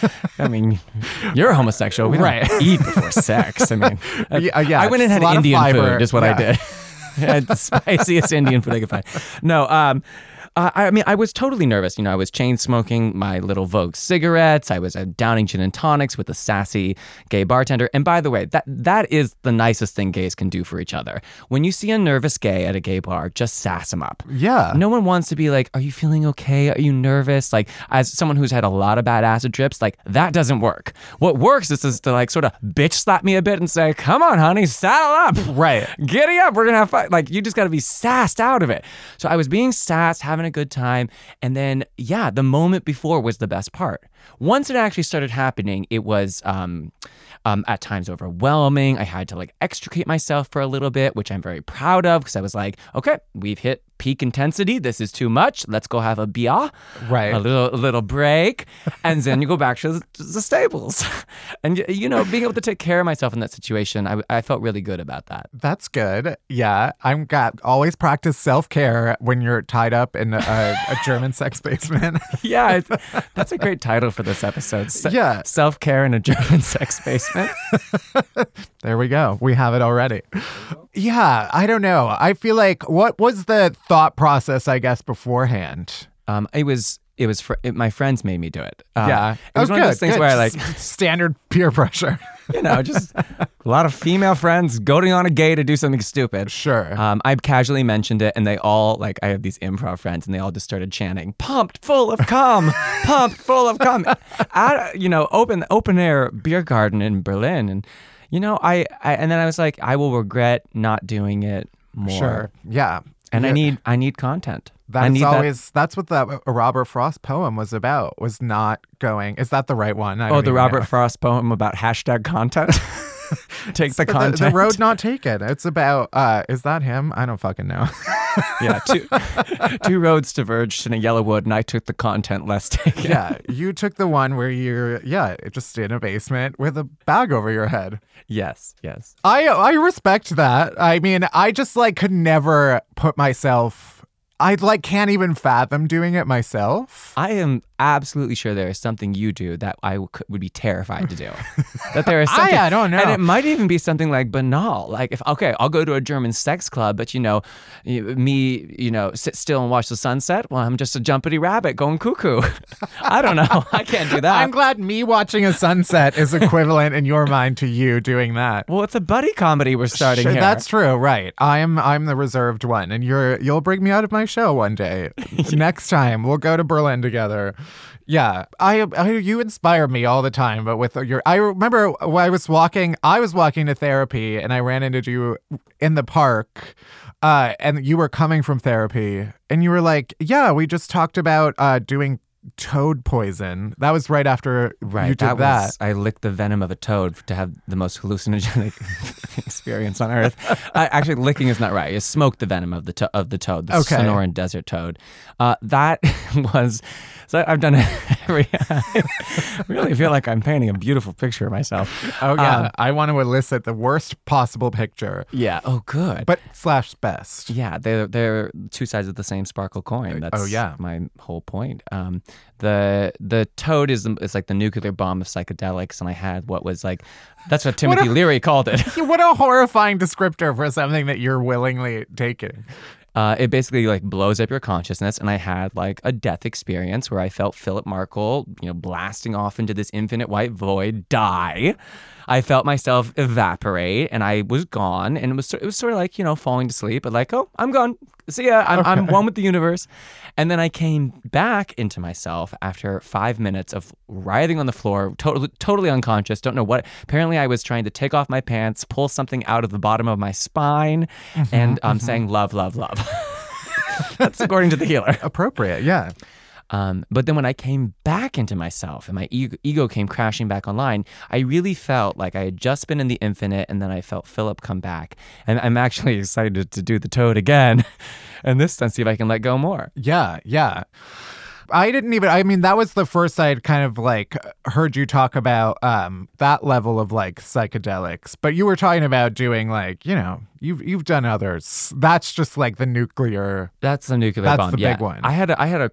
I mean, you're a homosexual. We don't right. eat before sex. I mean, yeah, yeah, I went and had Indian food is what yeah. I did. I had the spiciest Indian food I could find. No, um, Uh, I mean, I was totally nervous. You know, I was chain smoking my little Vogue cigarettes. I was uh, downing gin and tonics with a sassy gay bartender. And by the way, that that is the nicest thing gays can do for each other. When you see a nervous gay at a gay bar, just sass him up. Yeah. No one wants to be like, are you feeling okay? Are you nervous? Like, as someone who's had a lot of bad acid trips, like, that doesn't work. What works is, is to like sort of bitch slap me a bit and say, come on, honey, saddle up. Right. Giddy up. We're going to have fun. Like, you just got to be sassed out of it. So I was being sassed, having a good time. And then, yeah, the moment before was the best part. Once it actually started happening, it was um, um, at times overwhelming. I had to like extricate myself for a little bit, which I'm very proud of, because I was like, okay, we've hit peak intensity. This is too much. Let's go have a beer, right? A little, a little break, and then you go back to the, to the stables. And you know, being able to take care of myself in that situation, I, I felt really good about that. That's good. Yeah, I'm got always practice self care when you're tied up in a, a German sex basement. Yeah, it's, that's a great title for this episode. Se- yeah, self care in a German sex basement. There we go. We have it already. Yeah, I don't know. I feel like, what was the thought process, I guess, beforehand? Um, it was, it was, fr- it, my friends made me do it. Uh, yeah. It was oh, one good, of those things good. where I like... Standard peer pressure. You know, just a lot of female friends goading on a gay to do something stupid. Sure. Um, I casually mentioned it, and they all, like, I have these improv friends, and they all just started chanting, pumped full of cum, pumped full of cum. At, you know, open, open air beer garden in Berlin. And, you know, I, I, and then I was like, I will regret not doing it more. Sure. Yeah. And yeah. I need, I need content. That's I need always, that. that's what the Robert Frost poem was about, was not going, is that the right one? I oh, don't the even Robert know. Frost poem about hashtag content? Take the the, content. the road not taken. It's about, uh, is that him? I don't fucking know. Yeah, two, two roads diverged in a yellow wood, and I took the content less taken. Yeah, you took the one where you're, yeah, just in a basement with a bag over your head. Yes, yes. I I respect that. I mean, I just like could never put myself. I like can't even fathom doing it myself. I am absolutely sure there is something you do that I w- would be terrified to do. That there is something. I, I don't know. And it might even be something like banal. Like, if, okay, I'll go to a German sex club, but, you know, you- me, you know, sit still and watch the sunset. Well, I'm just a jumpity rabbit going cuckoo. I don't know. I can't do that. I'm glad me watching a sunset is equivalent in your mind to you doing that. Well, it's a buddy comedy we're starting Sure, here. that's true, right? I'm I'm the reserved one, and you're you'll bring me out of my show one day. Next time we'll go to Berlin together. Yeah, I, I you inspire me all the time, but with your I remember when I was walking, I was walking to therapy, and I ran into you in the park. Uh, and you were coming from therapy, and you were like, "Yeah, we just talked about uh, doing toad poison." That was right after Right, you did that, that. was, I licked the venom of a toad to have the most hallucinogenic experience on earth. Uh, actually, licking is not right. You smoked the venom of the to- of the toad, the Okay. Sonoran desert toad. Uh, that was. So I've done every. I really feel like I'm painting a beautiful picture of myself. Oh yeah, Um, I want to elicit the worst possible picture, yeah. Oh, good. but slash best. Yeah, they're they're two sides of the same sparkle coin. That's Oh, yeah. my whole point. Um, the the toad is is like the nuclear bomb of psychedelics, and I had what was like, that's what Timothy a- Leary called it. What a horrifying descriptor for something that you're willingly taking. Uh, it basically like blows up your consciousness, and I had like a death experience where I felt Philip Markle, you know, blasting off into this infinite white void, die. I felt myself evaporate, and I was gone, and it was it was sort of like, you know, falling to sleep, but like, oh, I'm gone. See ya. I'm I'm one with the universe. And then I came back into myself after five minutes of writhing on the floor, totally totally unconscious. Don't know what. Apparently, I was trying to take off my pants, pull something out of the bottom of my spine, Mm-hmm, and um, saying love, love, love. That's according to the healer. Appropriate, yeah. Um, but then when I came back into myself and my ego, ego came crashing back online, I really felt like I had just been in the infinite, and then I felt Philip come back. And I'm actually excited to do the toad again, and this time see if I can let go more. Yeah, yeah. I didn't even, I mean, that was the first I'd kind of like heard you talk about um, that level of like psychedelics. But you were talking about doing like, you know, you've you've done others. That's just like the nuclear. That's the nuclear That's bomb. the yeah. big one. I had a, I had a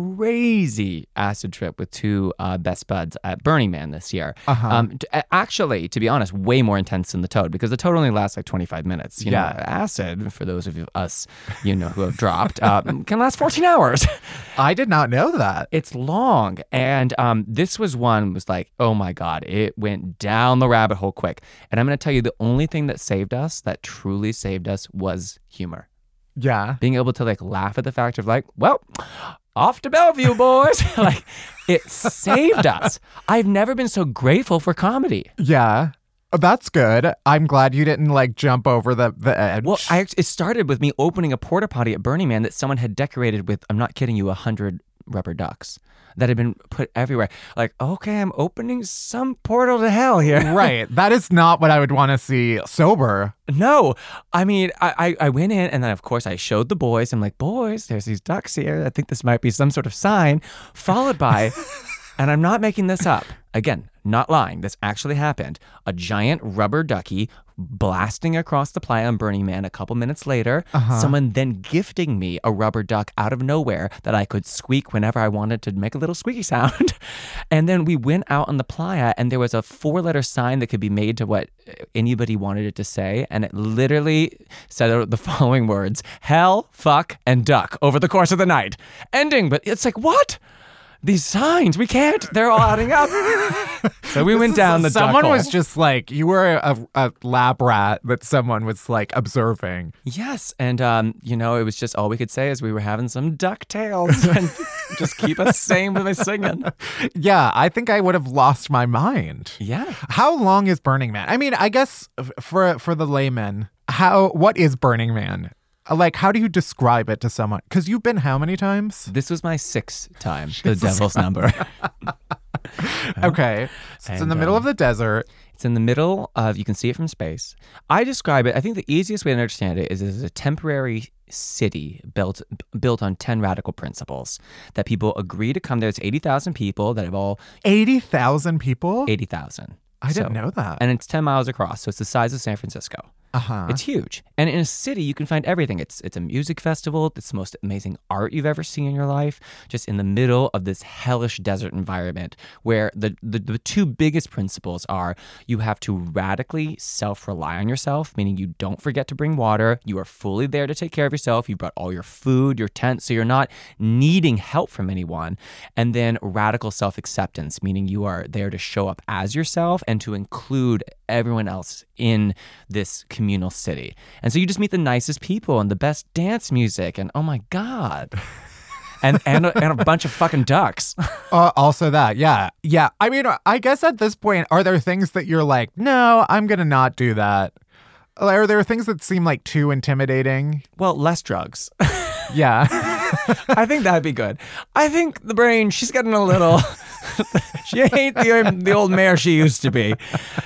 crazy acid trip with two uh, best buds at Burning Man this year. Uh-huh. Um, t- actually, to be honest, way more intense than the toad, because the toad only lasts like twenty-five minutes. You Yeah. know, acid, for those of you, us, you know, who have dropped, uh, can last fourteen hours. I did not know that. It's long. And um, this was one was like, oh my God, it went down the rabbit hole quick. And I'm going to tell you, the only thing that saved us, that truly saved us, was humor. Yeah. Being able to like laugh at the fact of like, well, off to Bellevue, boys. Like, it saved us. I've never been so grateful for comedy. Yeah. Oh, that's good. I'm glad you didn't like jump over the, the edge. Well, I, it started with me opening a porta potty at Burning Man that someone had decorated with, I'm not kidding you, a hundred rubber ducks that had been put everywhere. Like, okay, I'm opening some portal to hell here. Right. That is not what I would want to see sober. No, I mean, I, I I went in, and then of course I showed the boys. I'm like, boys, there's these ducks here. I think this might be some sort of sign. Followed by, and I'm not making this up. Again, not lying. This actually happened. A giant rubber ducky blasting across the playa on Burning Man. A couple minutes later, Uh-huh. someone then gifting me a rubber duck out of nowhere that I could squeak whenever I wanted to make a little squeaky sound. And then we went out on the playa, and there was a four-letter sign that could be made to what anybody wanted it to say. And it literally said the following words: hell, fuck, and duck over the course of the night. Ending, but it's like, what? These signs, we can't. They're all adding up. So we went down the duck Someone hole. was just like, you were a, a lab rat that someone was like observing. Yes, and um, you know, it was just all we could say is we were having some duck tales and just keep us sane with my singing. Yeah, I think I would have lost my mind. Yeah. How long is Burning Man? I mean, I guess f- for for the layman, how what is Burning Man? Like, how do you describe it to someone? Because you've been how many times? This was my sixth time, the devil's number. Okay, so it's in And, the middle um, of the desert. It's It's in the middle of, you can see it from space. I describe it, I think the easiest way to understand it is as a temporary city built built on ten radical principles that people agree to come there. It's eighty thousand people that have all... eighty thousand people? eighty thousand. I didn't know that. And it's ten miles across, so it's the size of San Francisco. Uh-huh. It's huge. And in a city, you can find everything. It's it's a music festival. It's the most amazing art you've ever seen in your life, just in the middle of this hellish desert environment where the, the, the two biggest principles are you have to radically self-rely on yourself, meaning you don't forget to bring water. You are fully there to take care of yourself. You brought all your food, your tent, so you're not needing help from anyone. And then radical self-acceptance, meaning you are there to show up as yourself and to include everyone else in this communal city. And so you just meet the nicest people and the best dance music and oh my God. and and a, and a bunch of fucking ducks. Uh, also that, yeah. Yeah. I mean, I guess at this point, are there things that you're like, no, I'm going to not do that? Are there things that seem like too intimidating? Well, less drugs. Yeah. I think that'd be good. I think the brain, she's getting a little, she ain't the, the old mare she used to be.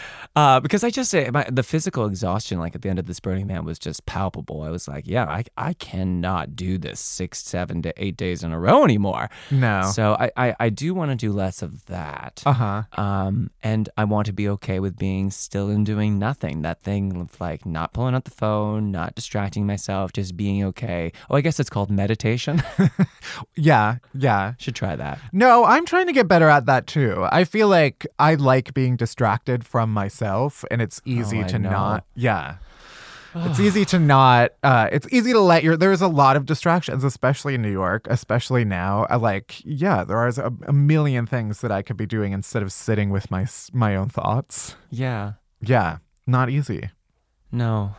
Uh, because I just say my, the physical exhaustion, like at the end of this Burning Man, was just palpable. I was like, yeah, I, I cannot do this six, seven to eight days in a row anymore. No. So I, I, I do want to do less of that. Uh-huh. Um, and I want to be okay with being still and doing nothing. That thing of like not pulling out the phone, not distracting myself, just being okay. Oh, I guess it's called meditation. Yeah, yeah. Should try that. No, I'm trying to get better at that too. I feel like I like being distracted from myself. And it's easy Oh, I to know. not, yeah. It's easy to not, uh, it's easy to let your, there's a lot of distractions, especially in New York, especially now. I like, yeah, there are a, a million things that I could be doing instead of sitting with my, my own thoughts. Yeah. Yeah, not easy. No.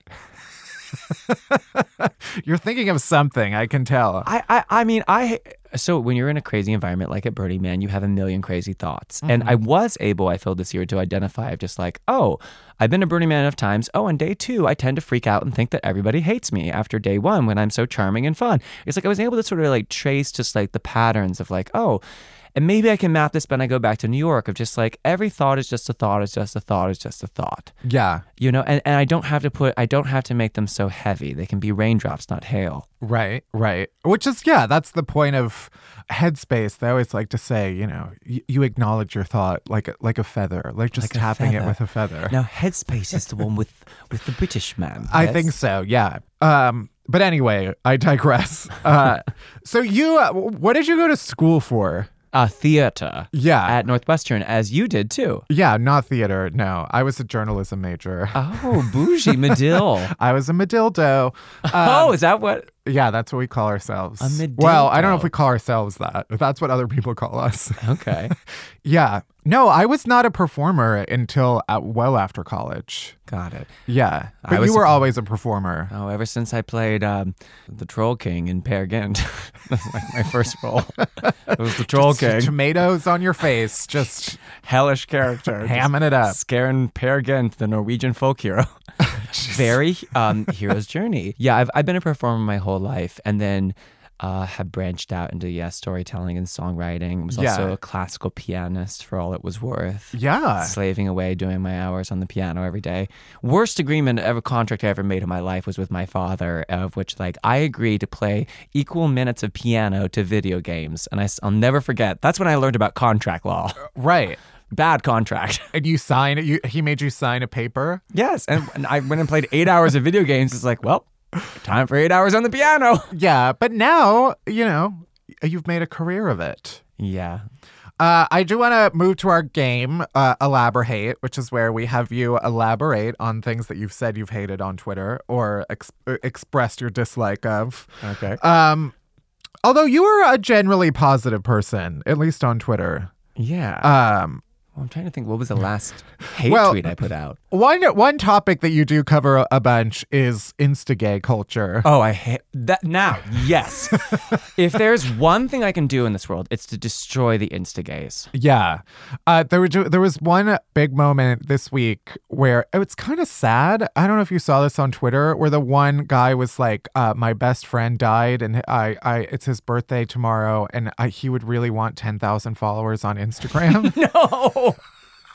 You're thinking of something, I can tell. I, I, I mean, I, so when you're in a crazy environment like at Burning Man, you have a million crazy thoughts. Mm-hmm. And I was able, I feel this year, to identify of just like, oh, I've been to Burning Man enough times. Oh, on day two, I tend to freak out and think that everybody hates me after day one when I'm so charming and fun. It's like I was able to sort of like trace just like the patterns of like, oh, and maybe I can map this when I go back to New York of just like every thought is just a thought, is just a thought, is just a thought. Yeah. You know, and, and I don't have to put, I don't have to make them so heavy. They can be raindrops, not hail. Right, right. Which is, yeah, that's the point of Headspace. They always like to say, you know, y- you acknowledge your thought like a, like a feather, like just Like a tapping it feather. with a feather. Now, Headspace is the one with, with the British man. I yes? think so, yeah. Um, but anyway, I digress. Uh, so you, uh, what did you go to school for? Uh, theater. Yeah. At Northwestern, as you did too. Yeah, not theater. No, I was a journalism major. Oh, bougie, Medill. I was a Medildo. Um, oh, is that what? Yeah, that's what we call ourselves. A Medildo. Well, I don't know if we call ourselves that, but that's what other people call us. Okay. Yeah. No, I was not a performer until uh, well after college. Got it. Yeah. I But was you were a- always a performer. Oh, ever since I played um, the Troll King in Peer Gynt. That was like my first role. It was the Troll Just King. Tomatoes on your face, just Hellish character. hamming it up. Scaring Peer Gynt, the Norwegian folk hero. Very um, hero's journey. Yeah, I've, I've been a performer my whole life, and then uh, have branched out into, yeah, storytelling and songwriting. Was also Yeah. a classical pianist for all it was worth. Yeah. Slaving away, doing my hours on the piano every day. Worst agreement ever, contract I ever made in my life was with my father, of which like I agreed to play equal minutes of piano to video games, and I, will never forget. That's when I learned about contract law. Right. Bad contract. And you signed it. You, he made you sign a paper. Yes, and, and I went and played eight hours of video games. It's like, well, time for eight hours on the piano. Yeah. But now, you know, you've made a career of it. Yeah. Uh, I do want to move to our game, uh, Elaborate, which is where we have you elaborate on things that you've said you've hated on Twitter or ex- expressed your dislike of. Okay. Um, although you are a generally positive person, at least on Twitter. Yeah. Um, well, I'm trying to think. What was the last hate Well- tweet I put out? one one topic that you do cover a bunch is Insta-gay culture. Oh, I hate that. Now, yes. If there's one thing I can do in this world, it's to destroy the Insta-gays. Yeah. Uh, there, were, there was one big moment this week where oh, it's kind of sad. I don't know if you saw this on Twitter, where the one guy was like, uh, my best friend died and I, I it's his birthday tomorrow and I, he would really want ten thousand followers on Instagram. No.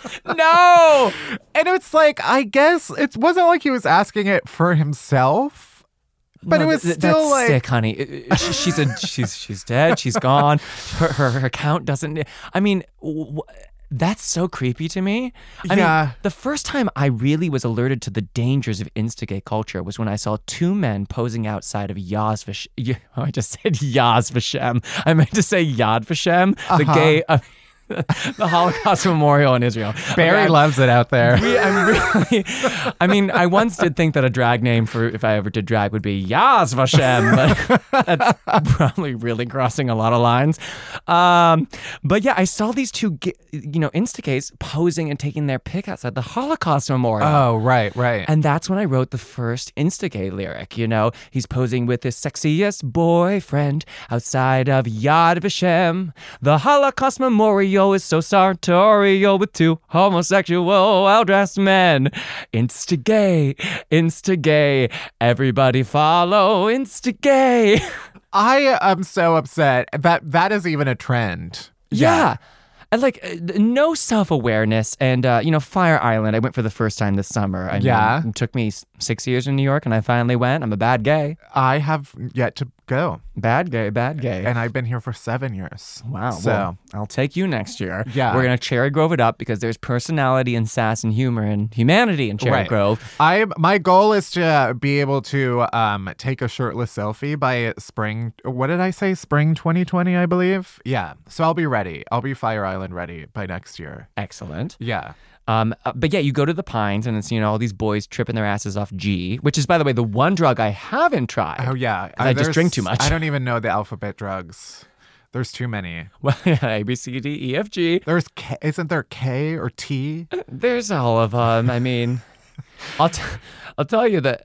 No. And it's like, I guess it wasn't like he was asking it for himself, but No, it was th- still that's like, sick, honey. It- it- she- She's a she's she's dead. She's gone. Her her, her account doesn't. I mean, w- that's so creepy to me. I Yeah. mean, the first time I really was alerted to the dangers of Instagay culture was when I saw two men posing outside of Yad Vashem. Oh, I just said Yad Vashem. I meant to say Yad Vashem, the Uh-huh. gay. Uh, the Holocaust Memorial in Israel. Barry Okay, I'm- loves it out there. Re- I'm really, I mean, I once did think that a drag name for if I ever did drag would be Yaz Vashem, but that's probably really crossing a lot of lines. Um, but yeah, I saw these two, ga- you know, Instagays posing and taking their pic outside the Holocaust Memorial. Oh, right, right. And that's when I wrote the first Instagay lyric. You know, he's posing with his sexiest boyfriend outside of Yad Vashem. The Holocaust Memorial is so sartorial with two homosexual, well-dressed men. Instagay, Instagay. Everybody follow Instagay. I am so upset that that is even a trend. Yeah. And like uh, no self-awareness and uh, you know, Fire Island I went for the first time this summer. I Yeah. mean, it took me s- six years in New York and I finally went. I'm a bad gay. I have yet to go, Bad gay, bad gay. and I've been here for seven years. Wow. So, well, I'll take you next year. Yeah. We're going to Cherry Grove it up because there's personality and sass and humor and humanity in Cherry Right. Grove. I my goal is to be able to um take a shirtless selfie by spring. What did I say? Spring twenty twenty, I believe. Yeah. So I'll be ready. I'll be Fire Island ready by next year. Excellent. Yeah. Um, uh, but yeah, you go to the Pines and it's, you know, all these boys tripping their asses off G, which is, by the way, the one drug I haven't tried. Oh yeah. I just there's- drink too much. I don't even know the alphabet drugs. There's too many. Well, yeah, A, B, C, D, E, F, G. There's K, isn't there K or T? There's all of them. I mean, I'll t- I'll tell you that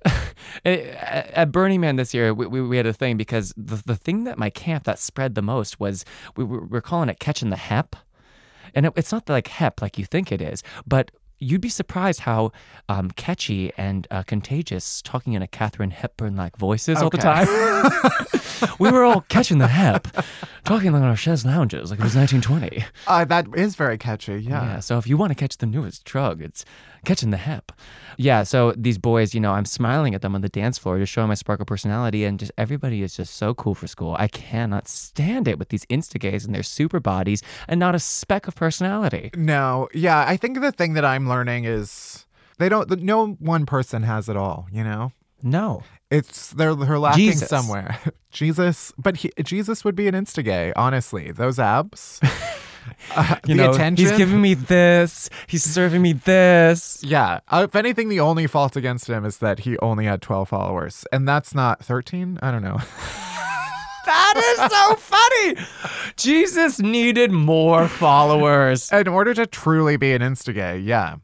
at at Burning Man this year, we, we, we had a thing because the, the thing that my camp that spread the most was we were, we we're calling it catching the hep. And it, it's not like hep like you think it is, but you'd be surprised how um, catchy and uh, contagious talking in a Katharine Hepburn-like voice is all the Okay. time. We were all catching the hep, talking like on our chaise lounges like it was nineteen twenty. Uh, that is very catchy. Yeah. Yeah, so if you want to catch the newest drug, it's catching the hep. Yeah, so these boys, you know, I'm smiling at them on the dance floor, just showing my sparkle personality, and just everybody is just so cool for school. I cannot stand it with these Instagays and their super bodies and not a speck of personality. No. Yeah. I think the thing that I'm learning is they don't. No one person has it all. You know. No. It's they're they're lacking Jesus. somewhere. Jesus, but he, Jesus would be an Instagay. Honestly, those abs. Uh, You the know, attention. he's giving me this, he's serving me this. Yeah. Uh, if anything, the only fault against him is that he only had twelve followers, and that's not thirteen. I don't know. That is so funny. Jesus needed more followers. In order to truly be an Instagay, yeah.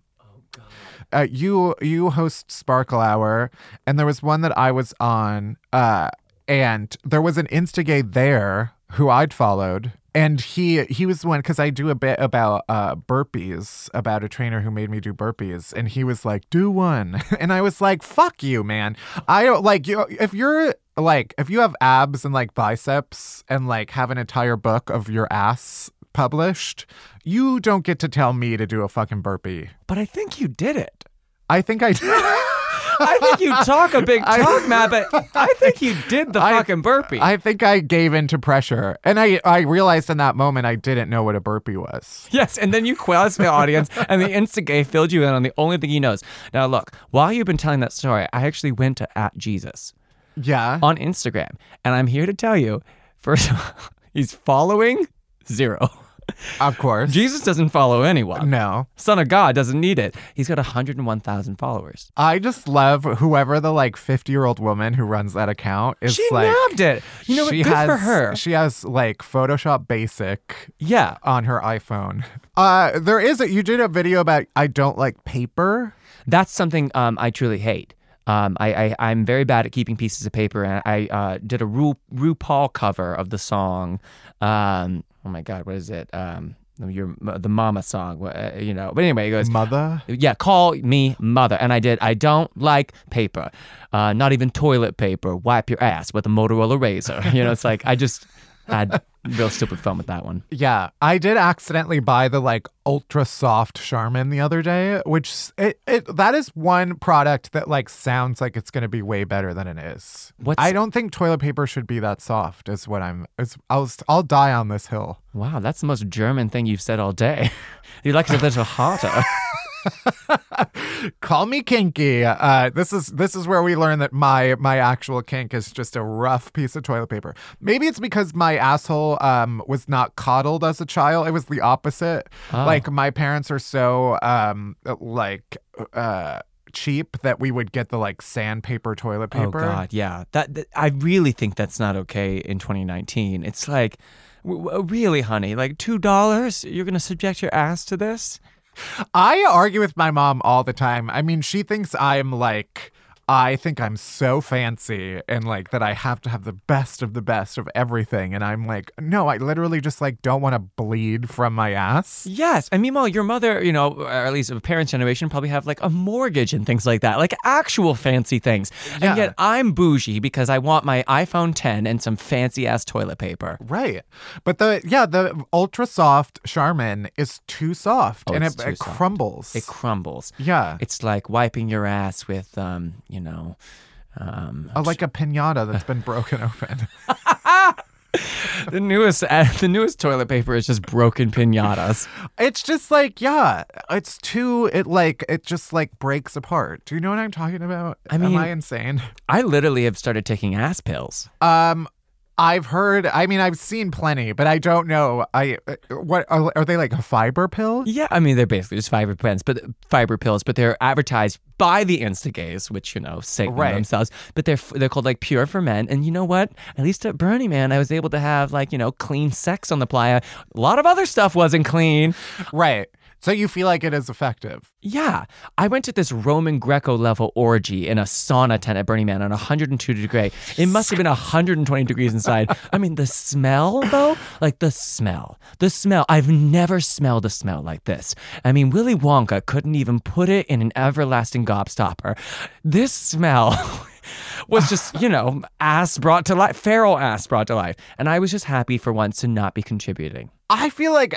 Uh, you you host Sparkle Hour, and there was one that I was on, uh, and there was an Instagay there who I'd followed, and he he was the one because I do a bit about uh, burpees, about a trainer who made me do burpees, and he was like, "Do one," and I was like, "Fuck you, man! I don't like you. If you're like if you have abs and like biceps and like have an entire book of your ass published, you don't get to tell me to do a fucking burpee." But I think you did it. I think I I think you talk a big I- talk, Matt, but I think you did the I- fucking burpee. I think I gave in to pressure. And I, I realized in that moment I didn't know what a burpee was. Yes, and then you quelled the audience, and the Instagay filled you in on the only thing he knows. Now, look, while you've been telling that story, I actually went to at Jesus Yeah. on Instagram, and I'm here to tell you, first of all, he's following zero. Of course. Jesus doesn't follow anyone. No. Son of God doesn't need it. He's got one hundred one thousand followers. I just love whoever the like fifty year old woman who runs that account is She like. nabbed it. You know what? she Good has, for her. She has like Photoshop Basic Yeah. on her iPhone. Uh, there is a, you did a video about I don't like paper. That's something um, I truly hate. Um, I, I, I'm very bad at keeping pieces of paper, and I uh, did a Ru, RuPaul cover of the song. Um, oh my God, what is it? Um, your the Mama song, uh, you know. But anyway, it goes, Mother. yeah, call me mother. And I did, I don't like paper, uh, not even toilet paper. Wipe your ass with a Motorola Razor. You know, it's like I just had real stupid fun with that one. Yeah, I did accidentally buy the like ultra soft Charmin the other day, which it, it that is one product that like sounds like it's going to be way better than it is. What's- I don't think toilet paper should be that soft. Is what I'm. Is I'll I'll die on this hill. Wow, that's the most German thing you've said all day. You like it a little hotter. Call me kinky. Uh, this is this is where we learn that my my actual kink is just a rough piece of toilet paper. Maybe it's because my asshole um was not coddled as a child. It was the opposite. Oh. Like my parents are so um like uh cheap that we would get the like sandpaper toilet paper. Oh God, yeah. That, that I really think that's not okay in twenty nineteen. It's like, w- w- really, honey, like two dollars? You're gonna subject your ass to this? I argue with my mom all the time. I mean, she thinks I'm like, I think I'm so fancy and like that I have to have the best of the best of everything. And I'm like, no, I literally just like don't want to bleed from my ass. Yes. And meanwhile, your mother, you know, or at least a parent's generation, probably have like a mortgage and things like that, like actual fancy things. Yeah. And yet I'm bougie because I want my iPhone ten and some fancy ass toilet paper. Right. But the, yeah, the ultra soft Charmin is too soft Oh, and it's it, too it soft. crumbles. It crumbles. Yeah. It's like wiping your ass with, um, you know, um, Uh, like a pinata that's been broken open. the newest uh, the newest toilet paper is just broken piñatas. It's just like, yeah, it's too, it like, it just like breaks apart. Do you know what I'm talking about? I mean- Am I insane? I literally have started taking ass pills. Um, I've heard, I mean, I've seen plenty, but I don't know. I, uh, what, are, are they like a fiber pill? Yeah, I mean they're basically just fiber pills, but fiber pills, but they're advertised by the Instagays, which you know Satan Right. themselves. But they're they're called like Pure for Men, and you know what? At least at Burning Man, I was able to have like you know clean sex on the playa. A lot of other stuff wasn't clean. Right. So you feel like it is effective. Yeah, I went to this Roman Greco level orgy in a sauna tent at Burning Man on one hundred two degree. It must have been one hundred twenty degrees inside. I mean, the smell though, like the smell, the smell. I've never smelled a smell like this. I mean, Willy Wonka couldn't even put it in an everlasting gobstopper. This smell was just, you know, ass brought to life, feral ass brought to life. And I was just happy for once to not be contributing. I feel like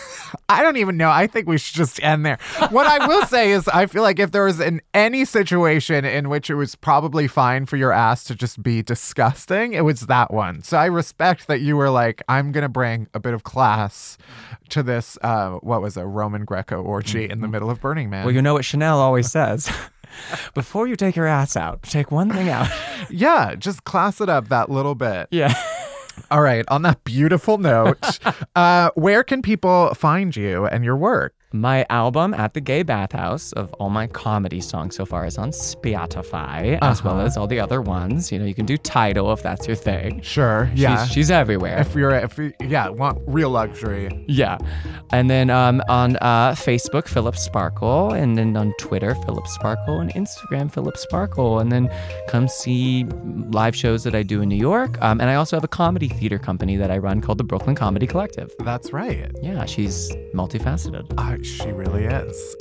I don't even know. I think we should just end there. What I will say is I feel like if there was in any situation in which it was probably fine for your ass to just be disgusting, it was that one. So I respect that you were like, I'm going to bring a bit of class to this, uh, what was a Roman Greco orgy in the middle of Burning Man. Well, you know what Chanel always says. Before you take your ass out, take one thing out. Yeah, just class it up that little bit. Yeah. All right. On that beautiful note, uh, where can people find you and your work? My album, At the Gay Bathhouse, of all my comedy songs so far is on Spotify, as well as all the other ones. You know, you can do Tidal if that's your thing. Sure. Yeah. She's, she's everywhere. if you're, if you, yeah, want real luxury. Yeah. And then um, on uh, Facebook, Philip Sparkle. And then on Twitter, Philip Sparkle. And Instagram, Philip Sparkle. And then come see live shows that I do in New York. Um, and I also have a comedy theater company that I run called the Brooklyn Comedy Collective. That's right. Yeah, she's multifaceted. Uh, she really is.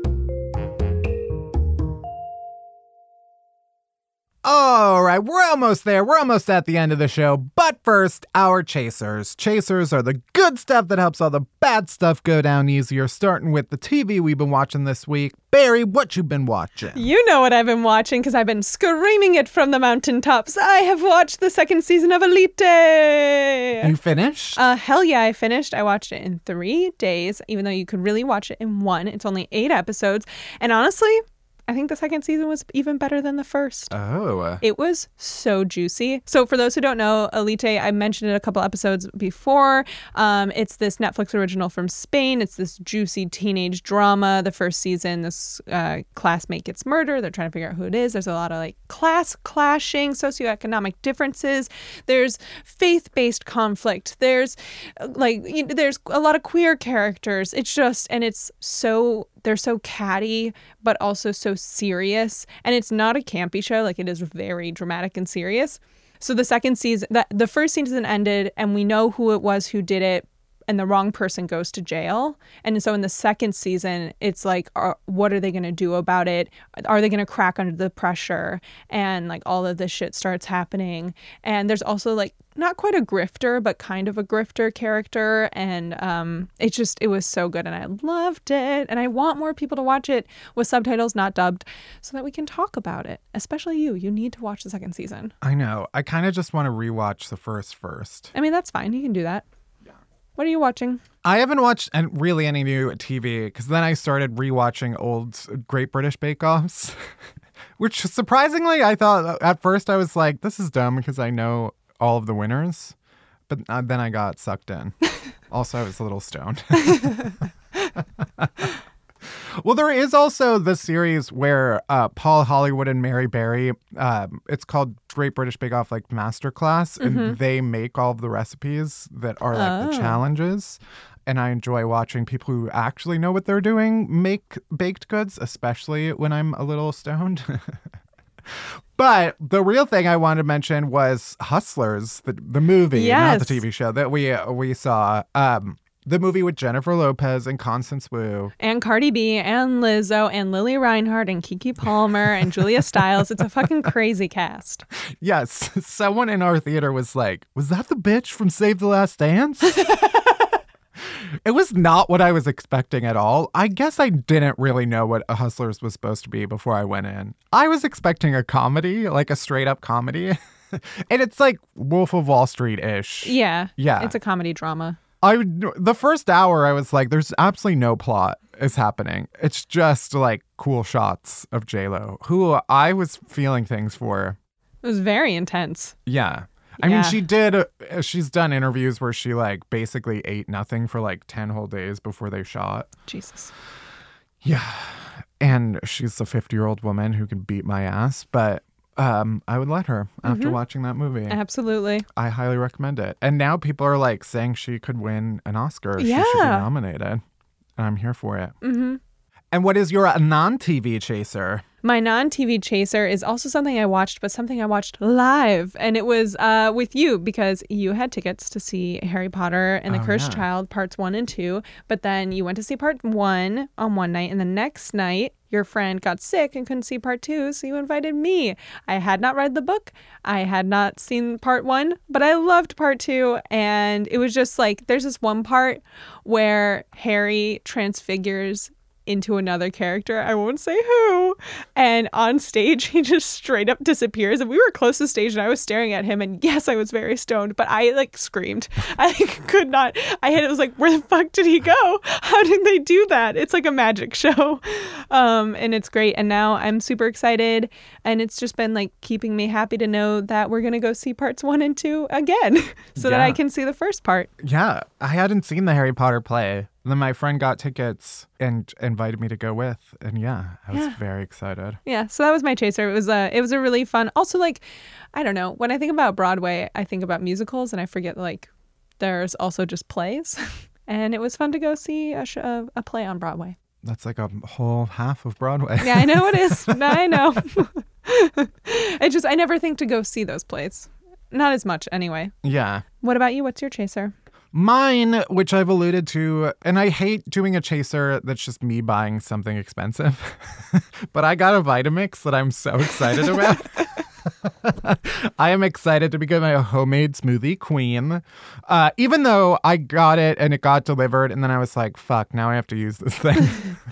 All right, we're almost there. We're almost at the end of the show. But first, our chasers. Chasers are the good stuff that helps all the bad stuff go down easier, starting with the T V we've been watching this week. Barry, what you been watching? You know what I've been watching because I've been screaming it from the mountaintops. I have watched the second season of Elite. You finished? Uh, hell yeah, I finished. I watched it in three days, even though you could really watch it in one. It's only eight episodes. And honestly, I think the second season was even better than the first. Oh. It was so juicy. So for those who don't know, Elite, I mentioned it a couple episodes before. Um, it's this Netflix original from Spain. It's this juicy teenage drama. The first season, this uh, classmate gets murdered. They're trying to figure out who it is. There's a lot of like class clashing, socioeconomic differences. There's faith-based conflict. There's like, you know, there's a lot of queer characters. It's just, and it's so, they're so catty, but also so serious. And it's not a campy show. Like, it is very dramatic and serious. So the second season, the, the first season ended and we know who it was who did it and the wrong person goes to jail. And so in the second season, it's like, are, what are they going to do about it? Are they going to crack under the pressure? And like all of this shit starts happening. And there's also like not quite a grifter, but kind of a grifter character. And um, it just, it was so good. And I loved it. And I want more people to watch it with subtitles, not dubbed, so that we can talk about it. Especially you. You need to watch the second season. I know. I kind of just want to rewatch the first first. I mean, that's fine. You can do that. What are you watching? I haven't watched an- really any new T V because then I started rewatching old Great British Bake Offs, which surprisingly I thought at first I was like, this is dumb because I know all of the winners. But uh, then I got sucked in. Also, I was a little stoned. Well, there is also the series where uh, Paul Hollywood and Mary Berry, um, it's called Great British Bake Off like Masterclass, and Mm-hmm. they make all of the recipes that are like Oh. the challenges. And I enjoy watching people who actually know what they're doing make baked goods, especially when I'm a little stoned. But the real thing I wanted to mention was Hustlers, the the movie, not the Yes. T V show that we uh, we saw. Um, the movie with Jennifer Lopez and Constance Wu. And Cardi B and Lizzo and Lily Reinhart and Keke Palmer and Julia Stiles. It's a fucking crazy cast. Yes, someone in our theater was like, was that the bitch from Save the Last Dance? It was not what I was expecting at all. I guess I didn't really know what a Hustlers was supposed to be before I went in. I was expecting a comedy, like a straight up comedy. And it's like Wolf of Wall Street-ish. Yeah. Yeah. It's a comedy drama. I the first hour I was like, there's absolutely no plot is happening. It's just like cool shots of J-Lo, who I was feeling things for. It was very intense. Yeah. I mean, Yeah. she did, uh, she's done interviews where she like basically ate nothing for like ten whole days before they shot. Jesus. Yeah. And she's a fifty-year-old woman who can beat my ass, but um, I would let her after watching that movie. Absolutely. I highly recommend it. And now people are like saying she could win an Oscar. She should be Yeah. nominated. And I'm here for it. Mm-hmm. And what is your non-T V chaser? My non-T V chaser is also something I watched, but something I watched live. And it was uh, with you because you had tickets to see Harry Potter and the Oh, Cursed yeah. Child parts one and two. But then you went to see part one on one night. And the next night, your friend got sick and couldn't see part two. So you invited me. I had not read the book. I had not seen part one, but I loved part two. And it was just like, there's this one part where Harry transfigures into another character. I won't say who. And on stage, he just straight up disappears. And we were close to stage and I was staring at him. And yes, I was very stoned, but I like screamed. I could not. I had, it was like, where the fuck did he go? How did they do that? It's like a magic show. Um, and it's great. And now I'm super excited. And it's just been like keeping me happy to know that we're going to go see parts one and two again so that Yeah. I can see the first part. Yeah, I hadn't seen the Harry Potter play. And then my friend got tickets and invited me to go with. And yeah, I was Yeah. very excited. Yeah, so that was my chaser. It was a it was a really fun. Also, like, I don't know. When I think about Broadway, I think about musicals, and I forget like there's also just plays. And it was fun to go see a sh- a, a play on Broadway. That's like a whole half of Broadway. Yeah, I know it is. I know. It just I never think to go see those plays. Not as much, anyway. Yeah. What about you? What's your chaser? Mine, which I've alluded to, and I hate doing a chaser that's just me buying something expensive, but I got a Vitamix that I'm so excited about. I am excited to become a homemade smoothie queen, uh, even though I got it and it got delivered, and then I was like, fuck, now I have to use this thing.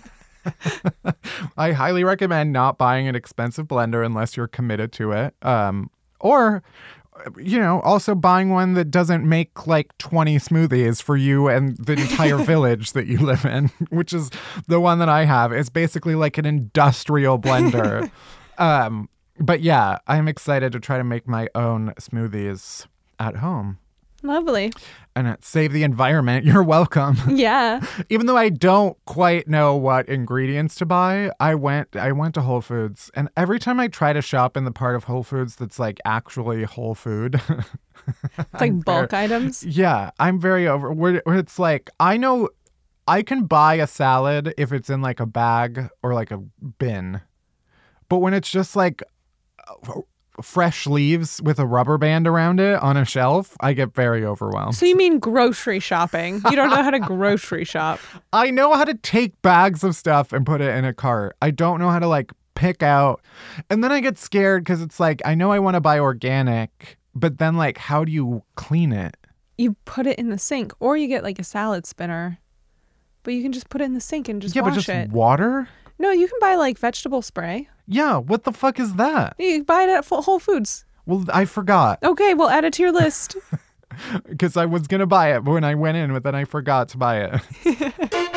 I highly recommend not buying an expensive blender unless you're committed to it. Um, or... you know, also buying one that doesn't make like twenty smoothies for you and the entire village that you live in, which is the one that I have. It's basically like an industrial blender. um, but yeah, I'm excited to try to make my own smoothies at home Lovely. and uh, save the environment. You're welcome. Yeah. Even though I don't quite know what ingredients to buy, I went I went to Whole Foods, and every time I try to shop in the part of Whole Foods that's like actually whole food, It's like bulk items. yeah, I'm very over where, where it's like I know I can buy a salad if it's in like a bag or like a bin. But when it's just like fresh leaves with a rubber band around it on a shelf, I get very overwhelmed. So you mean grocery shopping? You don't know how to grocery shop. I know how to take bags of stuff and put it in a cart. I don't know how to like pick out. And then I get scared because it's like, I know I want to buy organic, but then like, how do you clean it? You put it in the sink, or you get like a salad spinner. But you can just put it in the sink and just yeah, wash but just it. water? No, you can buy like vegetable spray. Yeah, what the fuck is that? You can buy it at Fu- Whole Foods. Well, I forgot. Okay, we'll add it to your list. Because I was going to buy it when I went in, but then I forgot to buy it.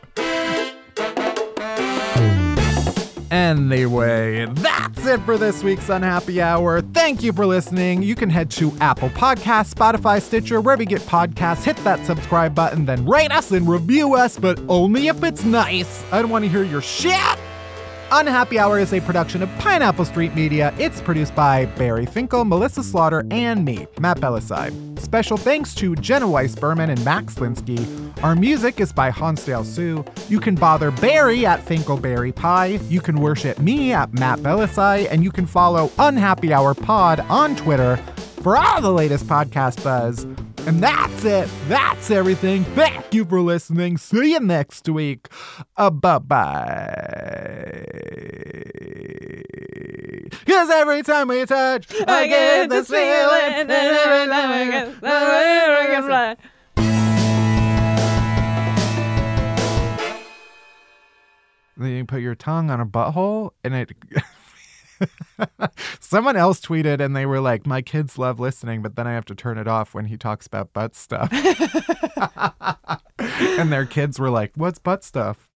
Anyway, that's it for this week's Unhappy Hour. Thank you for listening. You can head to Apple Podcasts, Spotify, Stitcher, wherever you get podcasts. Hit that subscribe button, then rate us and review us, but only if it's nice. I don't want to hear your shit. Unhappy Hour is a production of Pineapple Street Media. It's produced by Barry Finkel, Melissa Slaughter, and me, Matt Belisai. Special thanks to Jenna Weiss-Berman and Max Linsky. Our music is by Hansdale Sue. You can bother Barry at Finkelberry Pie. You can worship me at Matt Belisai. And you can follow Unhappy Hour Pod on Twitter for all the latest podcast buzz. And that's it. That's everything. Thank you for listening. See you next week. Uh, bye-bye. Because every time we touch, I, I get this feeling. And every time I get I can fly. Then you put your tongue on a butthole and it... Someone else tweeted and they were like, my kids love listening, but then I have to turn it off when he talks about butt stuff. And their kids were like, what's butt stuff?